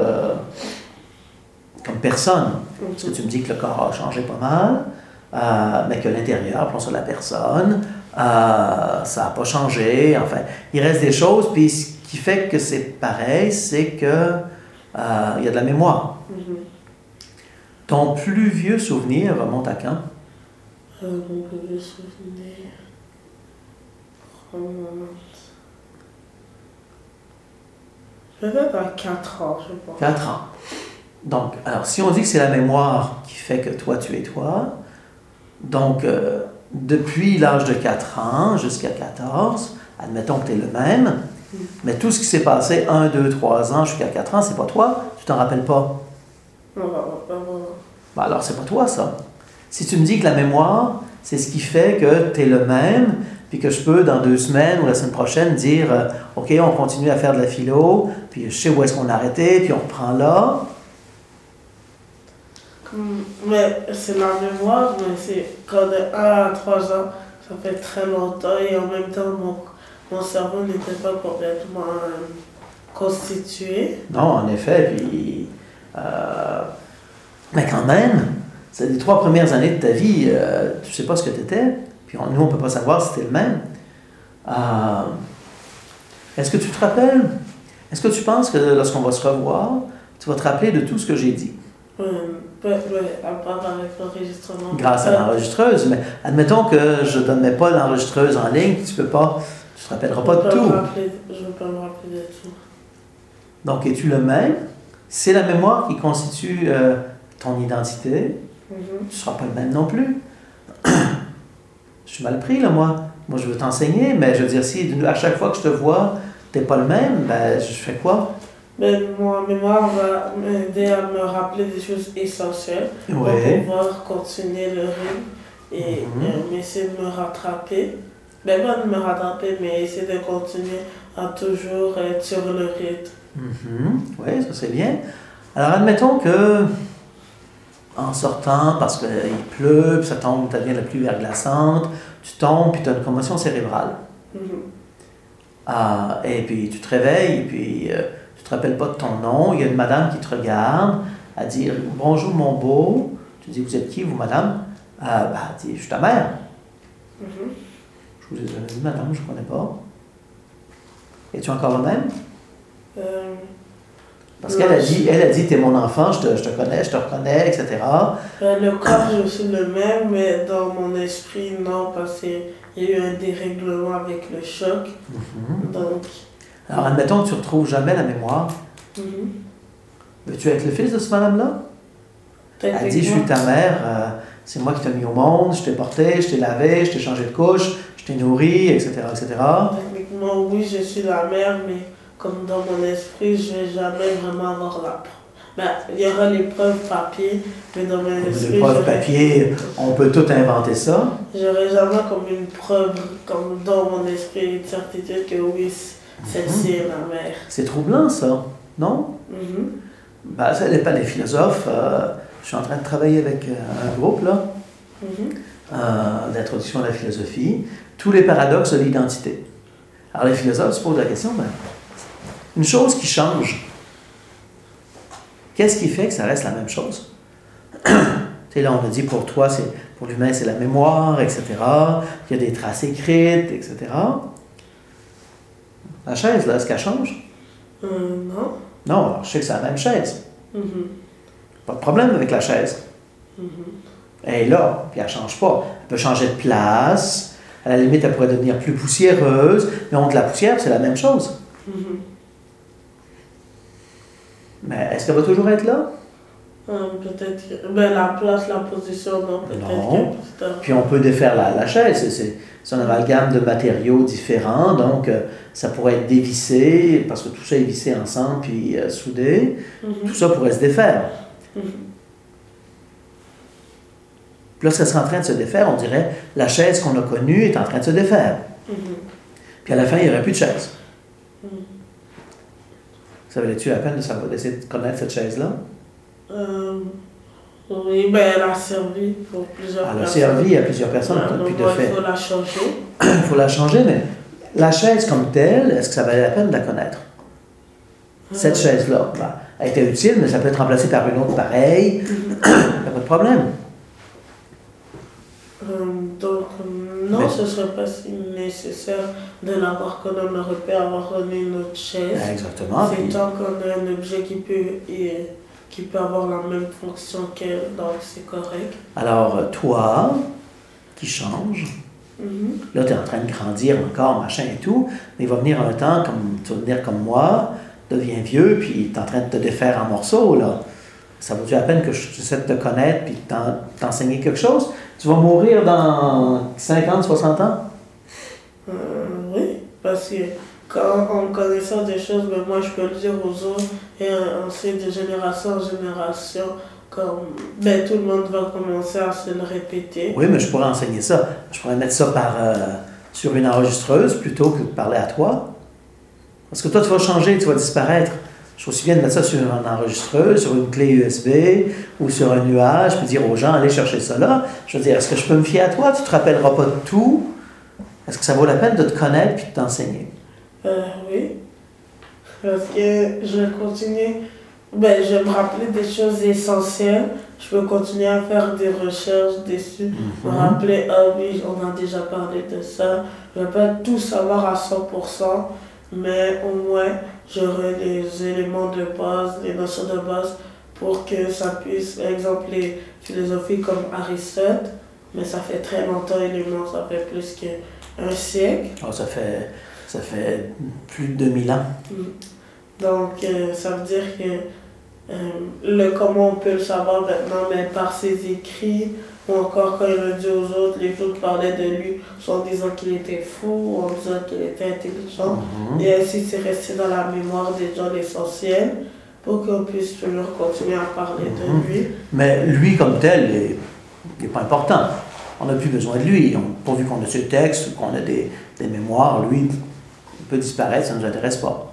comme personne. Parce que tu me dis que le corps a changé pas mal, mais que l'intérieur, plan sur la personne, ça n'a pas changé. Enfin, il reste des choses, puis ce qui fait que c'est pareil, c'est que il y a de la mémoire. Ton plus vieux souvenir remonte à quand? Mon plus vieux souvenir remonte... Peut-être à 4 ans, je pense. 4 ans. Donc, alors, si on dit que c'est la mémoire qui fait que toi, tu es toi, donc, depuis l'âge de 4 ans jusqu'à 14, admettons que tu es le même, mais tout ce qui s'est passé 1, 2, 3 ans jusqu'à 4 ans, c'est pas toi, tu t'en rappelles pas. Non. Ben alors, c'est pas toi, ça. Si tu me dis que la mémoire, c'est ce qui fait que tu es le même, puis que je peux, dans 2 semaines ou la semaine prochaine, dire OK, on continue à faire de la philo, puis je sais où est-ce qu'on a arrêté, puis on reprend là. Mais c'est la mémoire, mais c'est quand de 1 à 3 ans, ça fait très longtemps, et en même temps, mon cerveau n'était pas complètement constitué. Non, en effet, puis... mais quand même, c'est les 3 premières années de ta vie, tu sais pas ce que tu étais, puis nous, on peut pas savoir si t'es le même. Est-ce que tu te rappelles? Est-ce que tu penses que lorsqu'on va se revoir, tu vas te rappeler de tout ce que j'ai dit? Oui, à part avec l'enregistrement. Grâce à l'enregistreuse, mais admettons que je ne donnais pas l'enregistreuse en ligne, tu te rappelleras pas de tout. Je ne peux pas me rappeler de tout. Donc, es-tu le même? C'est la mémoire qui constitue ton identité. Tu ne seras pas le même non plus. Je suis mal pris, là, moi. Moi, je veux t'enseigner, mais je veux dire, si à chaque fois que je te vois, tu n'es pas le même, ben, je fais quoi? Mais mon mémoire va m'aider à me rappeler des choses essentielles pour pouvoir continuer le rythme et essayer de me rattraper. Ben, pas de me rattraper, mais essayer de continuer à toujours être sur le rythme. Oui, ça c'est bien. Alors, admettons que en sortant, parce qu'il pleut, puis ça tombe, ça devient la pluie verglaçante, tu tombes, puis tu as une commotion cérébrale. Et puis tu te réveilles, et puis tu te rappelles pas de ton nom. Il y a une madame qui te regarde, elle dit « Bonjour mon beau ». Tu dis « Vous êtes qui, vous, madame ?» Elle dit « Je suis ta mère. » Je vous ai jamais dit « Madame, je ne connais pas. » Es-tu encore le même? Parce qu'elle a dit, t'es mon enfant, je te connais, je te reconnais, etc. Le corps, je suis le même, mais dans mon esprit, non, parce qu'il y a eu un dérèglement avec le choc. Donc... Alors, admettons que tu ne retrouves jamais la mémoire. Veux-tu être le fils de cette madame-là? Elle dit, je suis ta mère, c'est moi qui t'ai mis au monde, je t'ai porté, je t'ai lavé, je t'ai changé de couche, je t'ai nourri, etc., etc. Techniquement, oui, je suis la mère, mais comme dans mon esprit, je ne vais jamais vraiment avoir la preuve. Il y aura les preuves papier, mais dans mon esprit... Les preuves papier, on peut tout inventer ça. J'aurais jamais comme une preuve, comme dans mon esprit, une certitude que oui, celle-ci est ma mère. C'est troublant, ça, non? Ça dépend des philosophes. Je suis en train de travailler avec un groupe, là, d'introduction à la philosophie. Tous les paradoxes de l'identité. Alors, les philosophes se posent la question, une chose qui change, qu'est-ce qui fait que ça reste la même chose? Tu sais, là, on a dit pour toi, pour l'humain, c'est la mémoire, etc. Il y a des traces écrites, etc. La chaise, là, est-ce qu'elle change? Non. Non, alors je sais que c'est la même chaise. Pas de problème avec la chaise. Elle est là, puis elle ne change pas. Elle peut changer de place. À la limite, elle pourrait devenir plus poussiéreuse. Mais on de la poussière, c'est la même chose. Mais est-ce qu'elle va toujours être là? Peut-être. La place, la position, non. Non. Puis on peut défaire la chaise. C'est un amalgame de matériaux différents. Donc, ça pourrait être dévissé, parce que tout ça est vissé ensemble, puis soudé. Tout ça pourrait se défaire. Puis là, ça serait en train de se défaire. On dirait, la chaise qu'on a connue est en train de se défaire. Puis à la fin, il n'y aurait plus de chaise. Ça valait-tu la peine d'essayer de connaître cette chaise-là? Oui, elle a servi pour plusieurs personnes. Elle a servi à plusieurs personnes, puis de fait. Il faut la changer. Il faut la changer, mais la chaise comme telle, est-ce que ça valait la peine de la connaître? Cette chaise-là, elle était utile, mais ça peut être remplacé par une autre pareille. Il n'y a pas de problème. Donc, non, ce ne serait pas si nécessaire de l'avoir quand on aurait pu avoir donné une autre chaise. Exactement. C'est tant qu'on a un objet qui peut avoir la même fonction qu'elle, donc c'est correct. Alors, toi, qui change, là, tu es en train de grandir encore, machin et tout, mais il va venir un temps, tu vas venir comme moi, deviens vieux, puis tu es en train de te défaire en morceaux, là. Ça vaut-tu la peine que j'essaie de te connaître puis de t'enseigner quelque chose? Tu vas mourir dans 50, 60 ans? Oui, parce que en connaissant des choses, moi je peux le dire aux autres, et ensuite de génération en génération, comme tout le monde va commencer à se le répéter. Oui, mais je pourrais enseigner ça. Je pourrais mettre ça sur une enregistreuse plutôt que de parler à toi. Parce que toi, tu vas changer, tu vas disparaître. Je suis aussi bien de mettre ça sur une enregistreuse, sur une clé USB ou sur un nuage, puis dire aux gens, allez chercher ça là. Je veux dire, est-ce que je peux me fier à toi? Tu ne te rappelleras pas de tout. Est-ce que ça vaut la peine de te connaître puis de t'enseigner? Oui. Parce que je vais continuer. Je vais me rappeler des choses essentielles. Je peux continuer à faire des recherches dessus. Me rappeler, oui, on a déjà parlé de ça. Je ne vais pas tout savoir à 100%. Mais au moins, j'aurai les éléments de base, les notions de base pour que ça puisse, par exemple, les philosophies comme Aristote, mais ça fait très longtemps, il est mort, ça fait plus qu'un siècle. Oh, ça fait plus de 2000 ans. Donc, ça veut dire que comment on peut le savoir maintenant, mais par ses écrits, ou encore quand il a dit aux autres, les autres parlaient de lui, soit en disant qu'il était fou, ou en disant qu'il était intelligent. Et ainsi, c'est resté dans la mémoire des gens l'essentiel, pour qu'on puisse toujours continuer à parler de lui. Mais lui, comme tel, il n'est pas important. On n'a plus besoin de lui. Pourvu qu'on a ses textes, ou qu'on a des mémoires, lui, il peut disparaître, ça ne nous intéresse pas.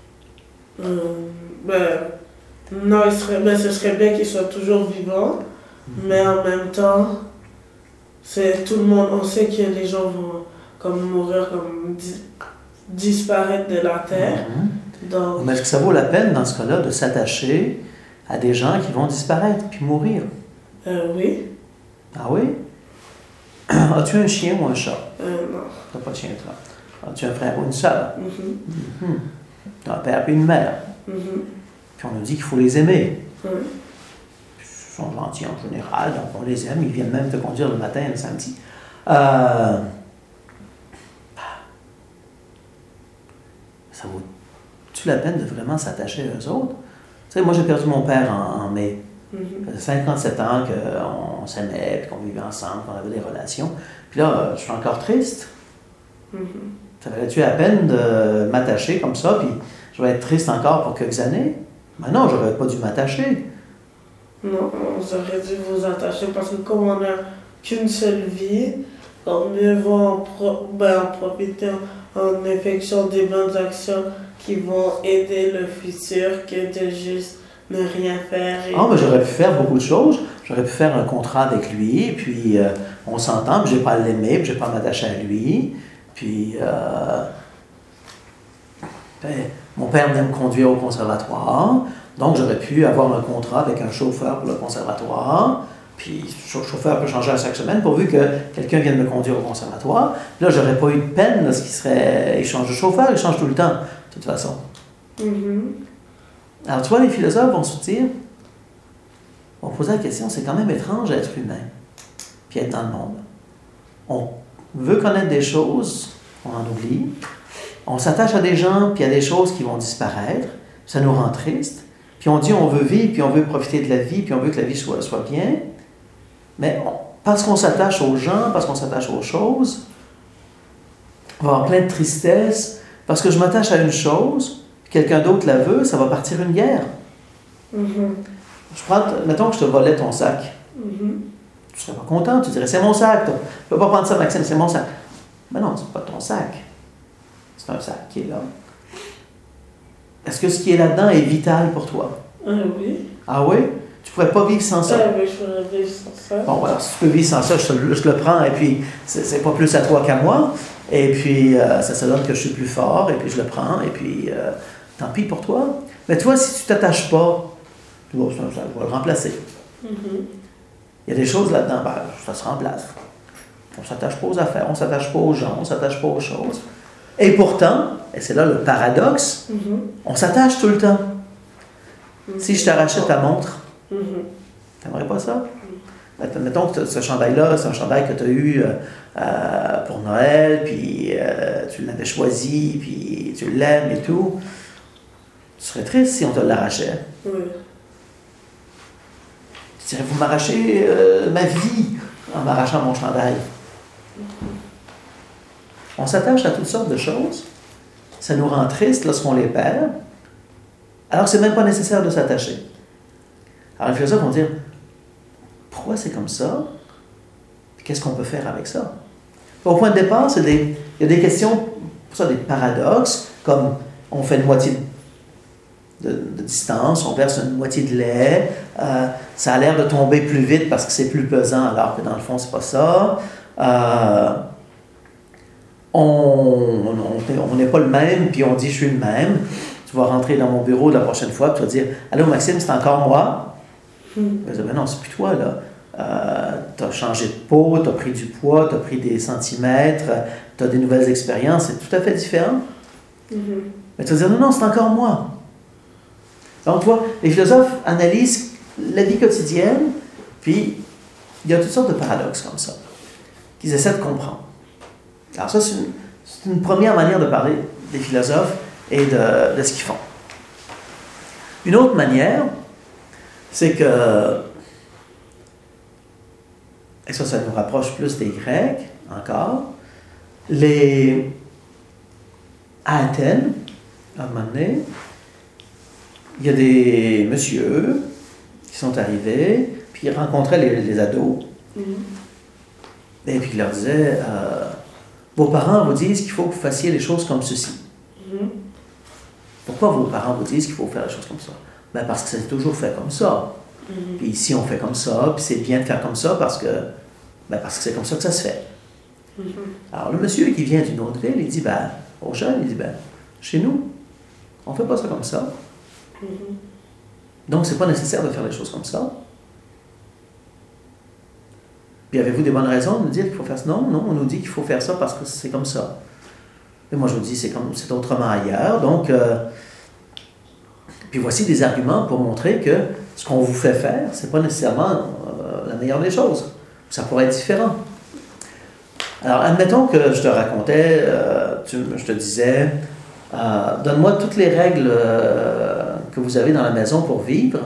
Non, ce serait bien qu'il soit toujours vivant. Mais en même temps, c'est tout le monde, on sait que les gens comme mourir, comme disparaître de la terre. Donc, mais est-ce que ça vaut la peine, dans ce cas-là, de s'attacher à des gens qui vont disparaître puis mourir? Oui. Ah oui? As-tu un chien ou un chat? Non. T'as pas de chien, toi. As-tu un frère ou une sœur? T'as un père et une mère. Puis on nous dit qu'il faut les aimer. Ils sont gentils en général, donc on les aime. Ils viennent même te conduire le matin et le samedi. Ça vaut-tu la peine de vraiment s'attacher à eux autres? Tu sais, moi, j'ai perdu mon père en mai. Ça fait 57 ans qu'on s'aimait, puis qu'on vivait ensemble, qu'on avait des relations. Puis là, je suis encore triste. Ça valait-tu la peine de m'attacher comme ça, puis je vais être triste encore pour quelques années? Mais non, j'aurais pas dû m'attacher. Non, vous auriez dû vous attacher parce que comme on n'a qu'une seule vie, mieux vaut en profiter en effectuant des bonnes actions qui vont aider le futur que de juste ne rien faire. Mais j'aurais pu faire beaucoup de choses. J'aurais pu faire un contrat avec lui, puis on s'entend, puis j'ai pas à l'aimer, puis j'ai pas à m'attacher à lui. Puis, mon père venait me conduire au conservatoire, donc j'aurais pu avoir un contrat avec un chauffeur pour le conservatoire. Puis, le chauffeur peut changer à chaque semaine, pourvu que quelqu'un vienne me conduire au conservatoire. Là, j'aurais pas eu de peine, là, ce qui serait... Il change de chauffeur, il change tout le temps, de toute façon. Alors, tu vois, les philosophes vont se dire, vont poser la question, c'est quand même étrange d'être humain, puis être dans le monde. On veut connaître des choses, on en oublie. On s'attache à des gens, puis à des choses qui vont disparaître. Ça nous rend triste. Puis on dit on veut vivre, puis on veut profiter de la vie, puis on veut que la vie soit bien. Mais parce qu'on s'attache aux gens, parce qu'on s'attache aux choses, on va avoir plein de tristesse. Parce que je m'attache à une chose, puis quelqu'un d'autre la veut, ça va partir une guerre. Mettons que je te volais ton sac. Tu serais pas content, tu dirais c'est mon sac. Tu ne peux pas prendre ça, Maxime, c'est mon sac. Mais non, c'est pas ton sac. C'est un sac qui est là. Est-ce que ce qui est là-dedans est vital pour toi? Oui. Ah oui? Tu pourrais pas vivre sans ça? Oui, je pourrais vivre sans ça. Bon, alors si tu peux vivre sans ça, je le prends, et puis c'est pas plus à toi qu'à moi. Et puis ça se donne que je suis plus fort, et puis je le prends, et puis tant pis pour toi. Mais toi, si tu t'attaches pas, je vais le remplacer. Il y a des choses là-dedans, ça se remplace. On ne s'attache pas aux affaires, on ne s'attache pas aux gens, on ne s'attache pas aux choses. Et pourtant, et c'est là le paradoxe, on s'attache tout le temps. Si je t'arrachais ta montre, t'aimerais pas ça? Mettons que ce chandail-là, c'est un chandail que tu as eu pour Noël, puis tu l'avais choisi, puis tu l'aimes et tout. Tu serais triste si on te l'arrachait. Oui. Tu dirais, vous m'arrachez ma vie en m'arrachant mon chandail. On s'attache à toutes sortes de choses. Ça nous rend tristes lorsqu'on les perd. Alors, c'est même pas nécessaire de s'attacher. Alors, les philosophes vont dire, pourquoi c'est comme ça? Qu'est-ce qu'on peut faire avec ça? Au point de départ, il y a des questions, pour ça, des paradoxes, comme on fait une moitié de distance, on verse une moitié de lait, ça a l'air de tomber plus vite parce que c'est plus pesant, alors que dans le fond, c'est pas ça. On n'est pas le même, puis on dit je suis le même. Tu vas rentrer dans mon bureau la prochaine fois, puis tu vas dire allô Maxime, c'est encore moi? Je vais dire ben non, c'est plus toi là. Tu as changé de peau, tu as pris du poids, tu as pris des centimètres, tu as des nouvelles expériences, c'est tout à fait différent. Mais tu vas dire non, c'est encore moi. Donc, tu vois, les philosophes analysent la vie quotidienne, puis il y a toutes sortes de paradoxes comme ça, qu'ils essaient de comprendre. Alors ça, c'est une première manière de parler des philosophes et de ce qu'ils font. Une autre manière, c'est que, et ça nous rapproche plus des Grecs encore, à Athènes, à un moment donné, il y a des messieurs qui sont arrivés, puis ils rencontraient les ados. Et puis ils leur disaient, vos parents vous disent qu'il faut que vous fassiez les choses comme ceci. Pourquoi vos parents vous disent qu'il faut faire les choses comme ça? Ben parce que c'est toujours fait comme ça. Puis ici on fait comme ça, puis c'est bien de faire comme ça parce que c'est comme ça que ça se fait. Alors, le monsieur qui vient d'une autre ville, il dit, ben, aux jeunes, il dit, ben, chez nous, on ne fait pas ça comme ça. Donc, c'est pas nécessaire de faire les choses comme ça. Puis, avez-vous des bonnes raisons de nous dire qu'il faut faire ça? Non, non, on nous dit qu'il faut faire ça parce que c'est comme ça. Et moi, je vous dis, c'est autrement ailleurs. Donc, puis voici des arguments pour montrer que ce qu'on vous fait faire, c'est pas nécessairement la meilleure des choses. Ça pourrait être différent. Alors, admettons que je te racontais, je te disais, donne-moi toutes les règles que vous avez dans la maison pour vivre.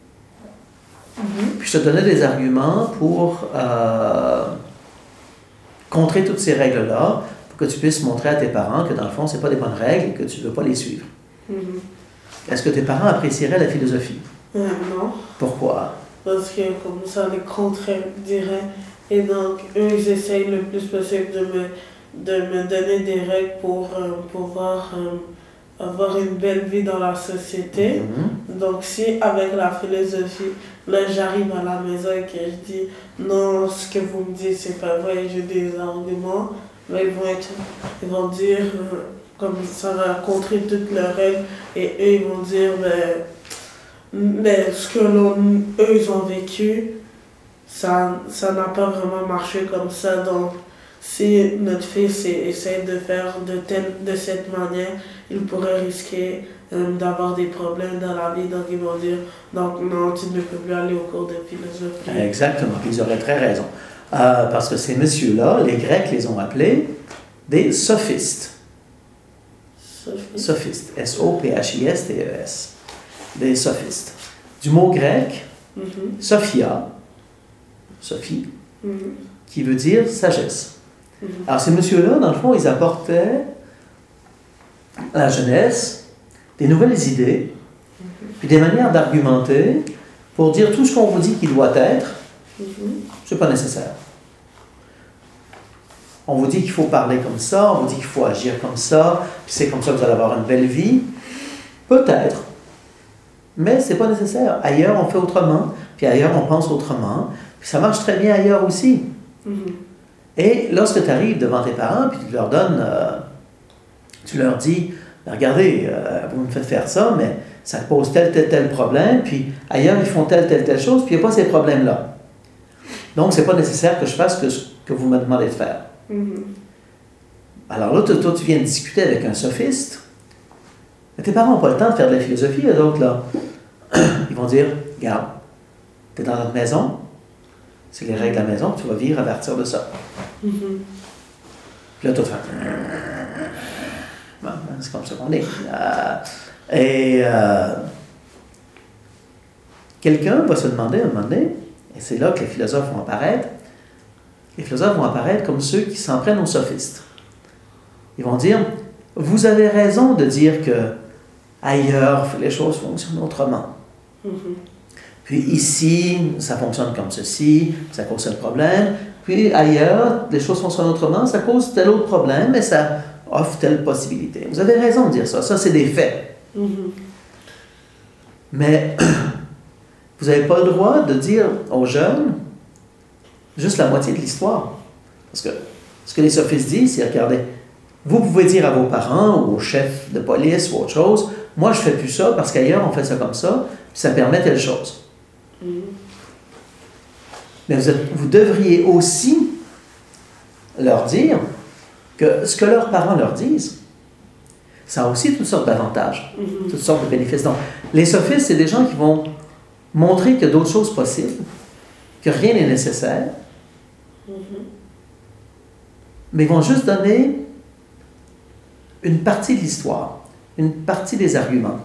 Puis je te donnais des arguments pour contrer toutes ces règles-là, pour que tu puisses montrer à tes parents que dans le fond, ce n'est pas des bonnes règles et que tu ne veux pas les suivre. Est-ce que tes parents apprécieraient la philosophie? Non. Pourquoi? Parce que comme ça les contredirait. Et donc, eux, ils essayent le plus possible de me donner des règles pour pouvoir avoir une belle vie dans la société. Donc, si avec la philosophie, là, j'arrive à la maison et que je dis non, ce que vous me dites, c'est pas vrai, j'ai des arguments, là, ils vont dire, comme ça va contrer toutes leurs règles, et eux, ils vont dire, mais ce que eux, ils ont vécu, ça n'a pas vraiment marché comme ça. Donc, si notre fils essaie de faire de cette manière, il pourrait risquer d'avoir des problèmes dans la vie. Donc, ils vont dire, donc non, tu ne peux plus aller au cours de philosophie. Exactement, ils auraient très raison. Parce que ces messieurs-là, les Grecs les ont appelés des sophistes. Sophistes. S-O-P-H-I-S-T-E-S. Des sophistes. Du mot grec, sophia, Sophie, qui veut dire sagesse. Alors ces messieurs-là, dans le fond, ils apportaient à la jeunesse des nouvelles idées, puis des manières d'argumenter pour dire tout ce qu'on vous dit qu'il doit être, c'est pas nécessaire. On vous dit qu'il faut parler comme ça, on vous dit qu'il faut agir comme ça, puis c'est comme ça que vous allez avoir une belle vie. Peut-être, mais c'est pas nécessaire. Ailleurs, on fait autrement, puis ailleurs, on pense autrement, puis ça marche très bien ailleurs aussi. Et lorsque tu arrives devant tes parents, puis tu leur donnes, tu leur dis, regardez, vous me faites faire ça, mais ça pose tel problème, puis ailleurs, ils font telle chose, puis il n'y a pas ces problèmes-là. Donc, c'est pas nécessaire que je fasse ce que vous me demandez de faire. Alors là, toi, tu viens de discuter avec un sophiste, mais tes parents n'ont pas le temps de faire de la philosophie, eux autres, là. Ils vont dire, regarde, tu es dans notre maison, c'est les règles de la maison, tu vas vivre à partir de ça. Puis là, toi, tu fais... Bon, c'est comme ça qu'on est. Quelqu'un va se demander à un moment donné, et c'est là que les philosophes vont apparaître, les philosophes vont apparaître comme ceux qui s'en prennent aux sophistes. Ils vont dire, vous avez raison de dire que ailleurs, les choses fonctionnent autrement. Puis ici, ça fonctionne comme ceci, ça cause tel problème. Puis ailleurs, les choses fonctionnent autrement, ça cause tel autre problème, mais ça offre telle possibilité. Vous avez raison de dire ça. Ça, c'est des faits. Mais vous n'avez pas le droit de dire aux jeunes juste la moitié de l'histoire. Parce que ce que les sophistes disent, c'est, regardez, vous pouvez dire à vos parents ou aux chefs de police ou autre chose, moi, je ne fais plus ça parce qu'ailleurs, on fait ça comme ça, puis ça permet telle chose. Mais vous devriez aussi leur dire que ce que leurs parents leur disent, ça a aussi toutes sortes d'avantages, toutes sortes de bénéfices. Donc, les sophistes, c'est des gens qui vont montrer qu'il y a d'autres choses possibles, que rien n'est nécessaire, mais ils vont juste donner une partie de l'histoire, une partie des arguments.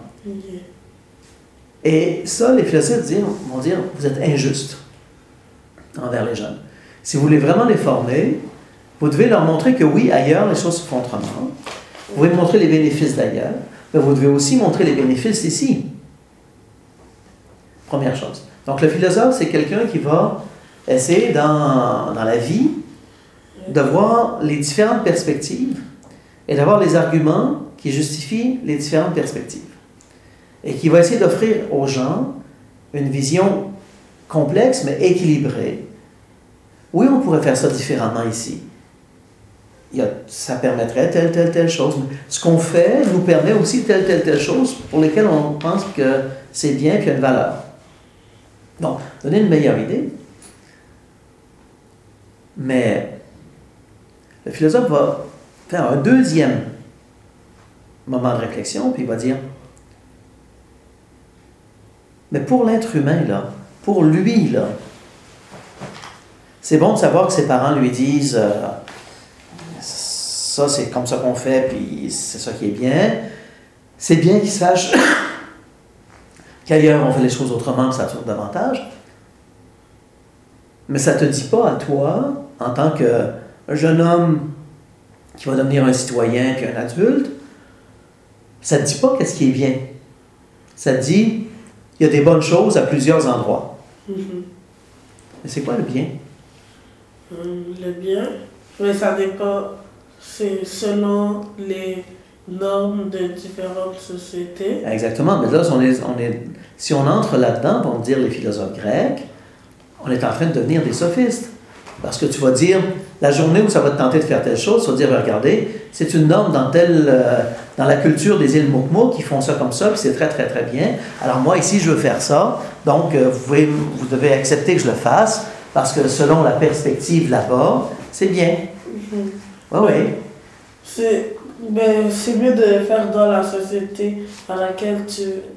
Et ça, les philosophes vont dire, vous êtes injuste envers les jeunes. Si vous voulez vraiment les former, vous devez leur montrer que oui, ailleurs, les choses se font autrement. Vous pouvez montrer les bénéfices d'ailleurs, mais vous devez aussi montrer les bénéfices d'ici. Première chose. Donc, le philosophe, c'est quelqu'un qui va essayer dans la vie de voir les différentes perspectives et d'avoir les arguments qui justifient les différentes perspectives. Et qui va essayer d'offrir aux gens une vision complexe mais équilibrée. Oui, on pourrait faire ça différemment ici. ça permettrait telle chose. Ce qu'on fait nous permet aussi telle chose pour lesquelles on pense que c'est bien et qu'il y a une valeur. Donc, donner une meilleure idée. Mais le philosophe va faire un deuxième moment de réflexion, puis il va dire, mais pour l'être humain, là, pour lui, là, c'est bon de savoir que ses parents lui disent ça c'est comme ça qu'on fait, puis c'est ça qui est bien. C'est bien qu'il sache qu'ailleurs on fait les choses autrement, que ça tourne davantage. Mais ça ne te dit pas à toi, en tant que jeune homme qui va devenir un citoyen puis un adulte, ça ne te dit pas qu'est-ce qui est bien. Ça te dit, il y a des bonnes choses à plusieurs endroits. Mais c'est quoi le bien? Le bien, mais ça dépend, c'est selon les normes de différentes sociétés. Exactement, mais là, si on entre là-dedans, pour dire les philosophes grecs, on est en train de devenir des sophistes. Parce que tu vas dire, la journée où ça va te tenter de faire telle chose, tu vas dire, regardez, c'est une norme dans la culture des îles Mokmo qui font ça comme ça, puis c'est très, très, très bien. Alors moi, ici, je veux faire ça, donc vous devez accepter que je le fasse, parce que selon la perspective là-bas, c'est bien. Oui, oui. C'est mieux de le faire dans la société dans laquelle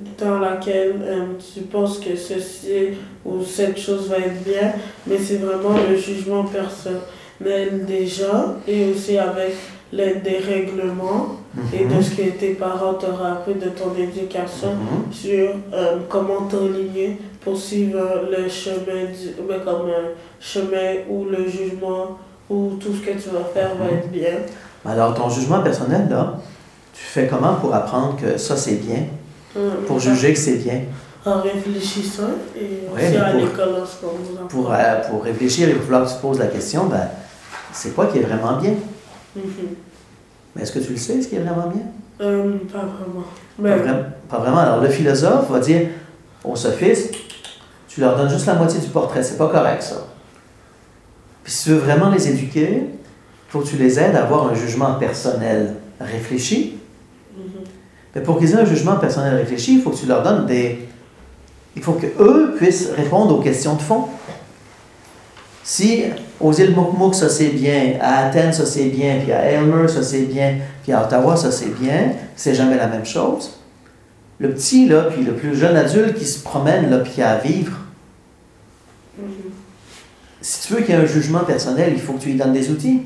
tu penses que ceci ou cette chose va être bien, mais c'est vraiment le jugement personnel des gens et aussi avec l'aide des règlements et de ce que tes parents t'auront appris de ton éducation sur comment t'aligner pour suivre le chemin, comme un chemin où le jugement ou tout ce que tu vas faire va être bien. Alors, ton jugement personnel, là, tu fais comment pour apprendre que ça, c'est bien? Pour juger que c'est bien? En réfléchissant et aussi à l'école lorsqu'on vous en parle. Pour réfléchir, il va falloir que tu te poses la question, c'est quoi qui est vraiment bien? Mais est-ce que tu le sais, ce qui est vraiment bien? Pas vraiment. Pas vraiment. Alors, le philosophe va dire aux sophistes, tu leur donnes juste la moitié du portrait, c'est pas correct, ça. Puis si tu veux vraiment les éduquer, il faut que tu les aides à avoir un jugement personnel réfléchi. Mais pour qu'ils aient un jugement personnel réfléchi, il faut que tu leur donnes il faut qu'eux puissent répondre aux questions de fond. Si aux îles Mokmo, ça c'est bien, à Athènes, ça c'est bien, puis à Aylmer, ça c'est bien, puis à Ottawa, ça c'est bien, c'est jamais la même chose. Le petit, là, puis le plus jeune adulte qui se promène, là, puis qui a à vivre, si tu veux qu'il y ait un jugement personnel, il faut que tu lui donnes des outils.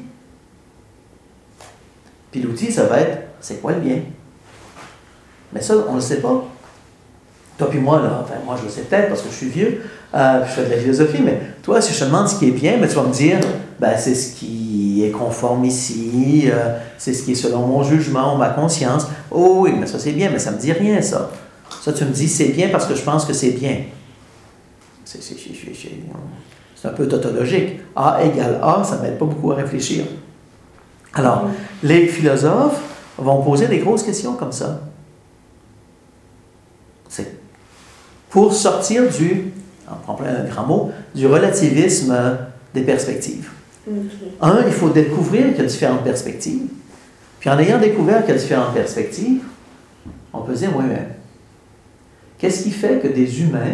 Puis l'outil, ça va être, c'est quoi le bien? Mais ça, on ne le sait pas. Toi puis moi, là, enfin, moi je le sais peut-être parce que je suis vieux, je fais de la philosophie, mais toi, si je te demande ce qui est bien, tu vas me dire, c'est ce qui est conforme ici, c'est ce qui est selon mon jugement, ma conscience. Oh oui, mais ça c'est bien, mais ça ne me dit rien, ça. Ça, tu me dis, c'est bien parce que je pense que c'est bien. C'est un peu tautologique. A égale A, ça ne m'aide pas beaucoup à réfléchir. Alors, les philosophes vont poser des grosses questions comme ça. C'est pour sortir on prend un grand mot, du relativisme des perspectives. Il faut découvrir qu'il y a différentes perspectives. Puis en ayant découvert qu'il y a différentes perspectives, on peut se dire, oui, mais qu'est-ce qui fait que des humains,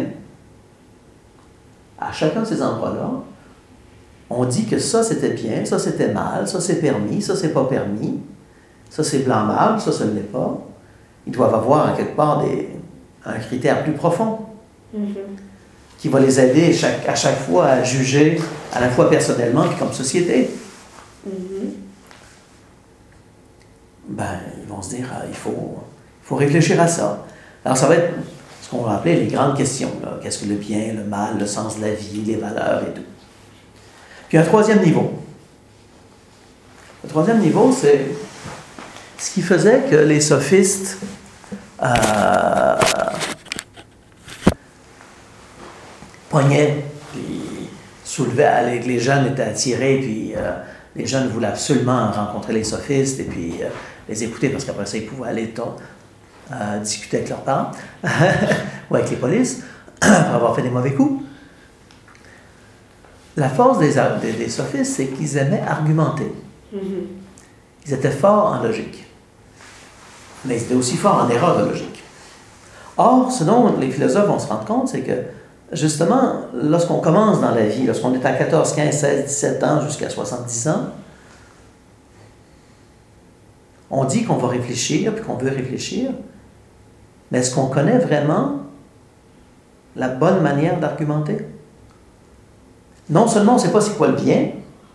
à chacun de ces endroits-là, on dit que ça c'était bien, ça c'était mal, ça c'est permis, ça c'est pas permis, ça c'est blâmable, ça ne l'est pas. Ils doivent avoir quelque part un critère plus profond qui va les aider à chaque fois à juger à la fois personnellement et comme société. Ils vont se dire, il faut réfléchir à ça. Alors ça va être ce qu'on va appeler les grandes questions. Là. Qu'est-ce que le bien, le mal, le sens de la vie, les valeurs et tout. Puis un troisième niveau. Le troisième niveau, c'est ce qui faisait que les sophistes pognaient, puis soulevaient, les jeunes étaient attirés, puis les jeunes voulaient absolument rencontrer les sophistes et puis les écouter, parce qu'après ça, ils pouvaient aller discuter avec leurs parents ou avec les polices pour avoir fait des mauvais coups. La force des sophistes, c'est qu'ils aimaient argumenter. Ils étaient forts en logique. Mais ils étaient aussi forts en erreur de logique. Or, ce dont les philosophes vont se rendre compte, c'est que, justement, lorsqu'on commence dans la vie, lorsqu'on est à 14, 15, 16, 17 ans jusqu'à 70 ans, on dit qu'on va réfléchir, puis qu'on veut réfléchir, mais est-ce qu'on connaît vraiment la bonne manière d'argumenter? Non seulement on ne sait pas c'est quoi le bien,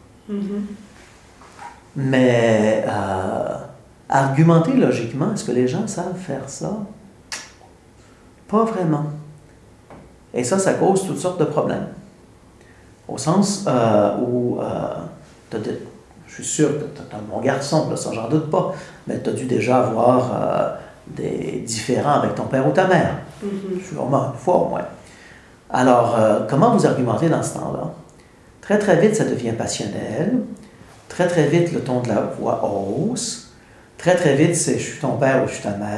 mais argumenter logiquement, est-ce que les gens savent faire ça? Pas vraiment. Et ça cause toutes sortes de problèmes. Au sens où, je suis sûr que tu es un bon garçon, là, ça j'en doute pas, mais tu as dû déjà avoir des différends avec ton père ou ta mère. Sûrement, une fois au moins. Alors, comment vous argumentez dans ce temps-là? Très, très vite, ça devient passionnel. Très, très vite, le ton de la voix hausse. Très, très vite, c'est « je suis ton père » ou « je suis ta mère ».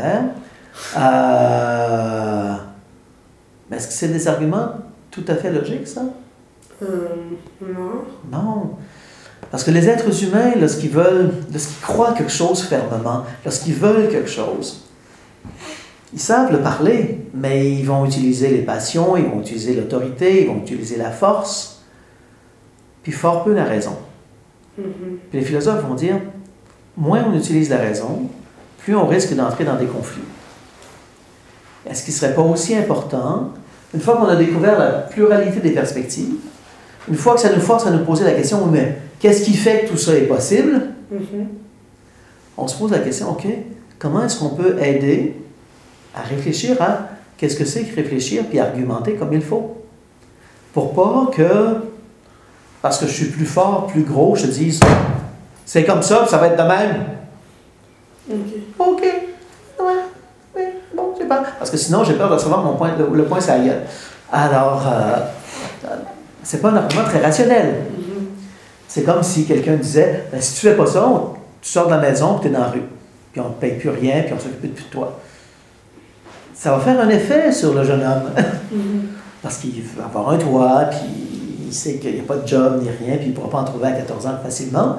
Mais est-ce que c'est des arguments tout à fait logiques, ça? Non. Non. Parce que les êtres humains, lorsqu'ils croient quelque chose fermement, lorsqu'ils veulent quelque chose, ils savent le parler, mais ils vont utiliser les passions, ils vont utiliser l'autorité, ils vont utiliser la force, puis fort peu la raison. Puis les philosophes vont dire, moins on utilise la raison, plus on risque d'entrer dans des conflits. Est-ce qu'il ne serait pas aussi important, une fois qu'on a découvert la pluralité des perspectives, une fois que ça nous force à nous poser la question, mais qu'est-ce qui fait que tout ça est possible? On se pose la question, OK, comment est-ce qu'on peut aider à réfléchir à qu'est-ce que c'est que réfléchir puis argumenter comme il faut? Pour pas que, parce que je suis plus fort, plus gros, je te dise, c'est comme ça, ça va être de même. OK. Ouais. Oui. Bon, c'est pas. Parce que sinon, j'ai peur de recevoir le point, c'est la gueule. Alors, c'est pas un argument très rationnel. C'est comme si quelqu'un disait, ben, si tu fais pas ça, tu sors de la maison, tu es dans la rue, puis on ne te paye plus rien, puis on ne s'occupe plus de toi. Ça va faire un effet sur le jeune homme. Parce qu'il veut avoir un toit, puis il sait qu'il n'y a pas de job ni rien, puis il ne pourra pas en trouver à 14 ans facilement.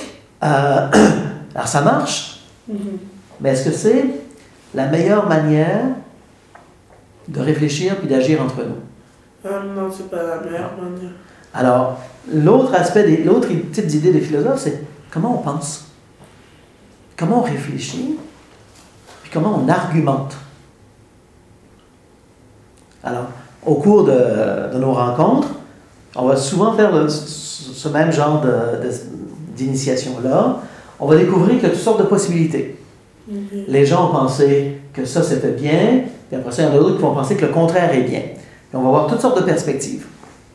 Alors ça marche. Mais est-ce que c'est la meilleure manière de réfléchir puis d'agir entre nous? Non, c'est pas la meilleure manière. Alors, l'autre type d'idée des philosophes, c'est comment on pense, comment on réfléchit, puis comment on argumente. Alors, au cours de nos rencontres, on va souvent faire ce même genre d'initiation-là. On va découvrir qu'il y a toutes sortes de possibilités. Les gens ont pensé que ça, c'était bien, puis après ça, il y en a d'autres qui vont penser que le contraire est bien. Puis on va voir toutes sortes de perspectives.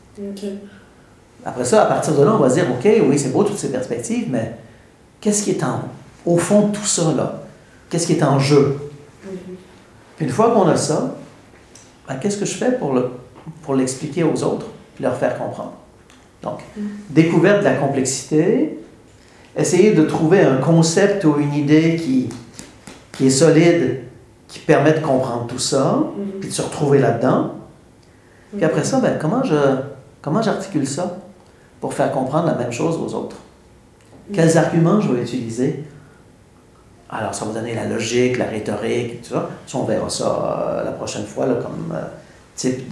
Après ça, à partir de là, on va se dire, OK, oui, c'est beau toutes ces perspectives, mais qu'est-ce qui est au fond de tout ça, là? Qu'est-ce qui est en jeu? Puis une fois qu'on a ça, ben, qu'est-ce que je fais pour l'expliquer aux autres, puis leur faire comprendre? Donc, découverte de la complexité, essayer de trouver un concept ou une idée qui est solide, qui permet de comprendre tout ça, puis de se retrouver là-dedans. Puis après ça, ben, comment j'articule ça pour faire comprendre la même chose aux autres? Quels arguments je vais utiliser? Alors, ça va donner la logique, la rhétorique, tout ça. On verra ça la prochaine fois là, comme type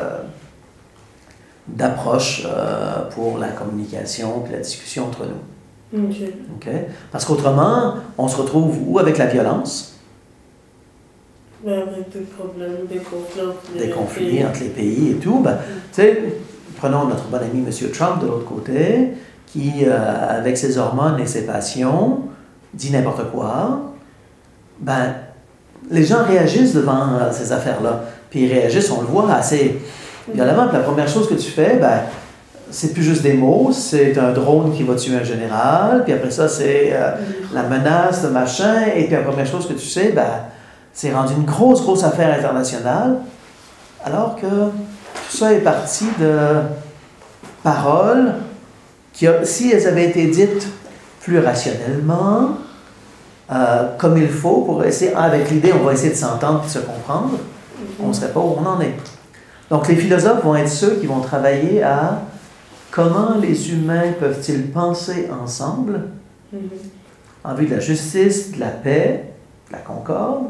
d'approche pour la communication et la discussion entre nous. OK? Parce qu'autrement, on se retrouve où avec la violence? Avec des problèmes, des conflits entre les pays et tout. Ben, prenons notre bon ami M. Trump de l'autre côté, qui, avec ses hormones et ses passions, dit n'importe quoi. Ben, les gens réagissent devant ces affaires-là. Puis ils réagissent, on le voit, assez violemment. Puis la première chose que tu fais, ben, c'est plus juste des mots, c'est un drone qui va tuer un général, puis après ça, c'est la menace de machin, et puis la première chose que tu sais, ben, c'est rendu une grosse affaire internationale, alors que tout ça est parti de paroles qui, si elles avaient été dites plus rationnellement, comme il faut, pour essayer, avec l'idée, on va essayer de s'entendre et de se comprendre, on ne serait pas où on en est. Donc les philosophes vont être ceux qui vont travailler à comment les humains peuvent-ils penser ensemble en vue de la justice, de la paix, de la concorde.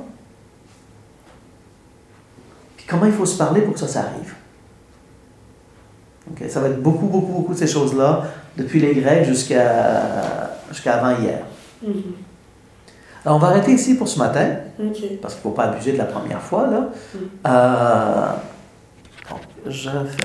Puis comment il faut se parler pour que ça arrive. Okay? Ça va être beaucoup de ces choses-là, depuis les Grecs jusqu'à avant hier. Alors, on va arrêter ici pour ce matin, parce qu'il ne faut pas abuser de la première fois. Là. Donc, je fais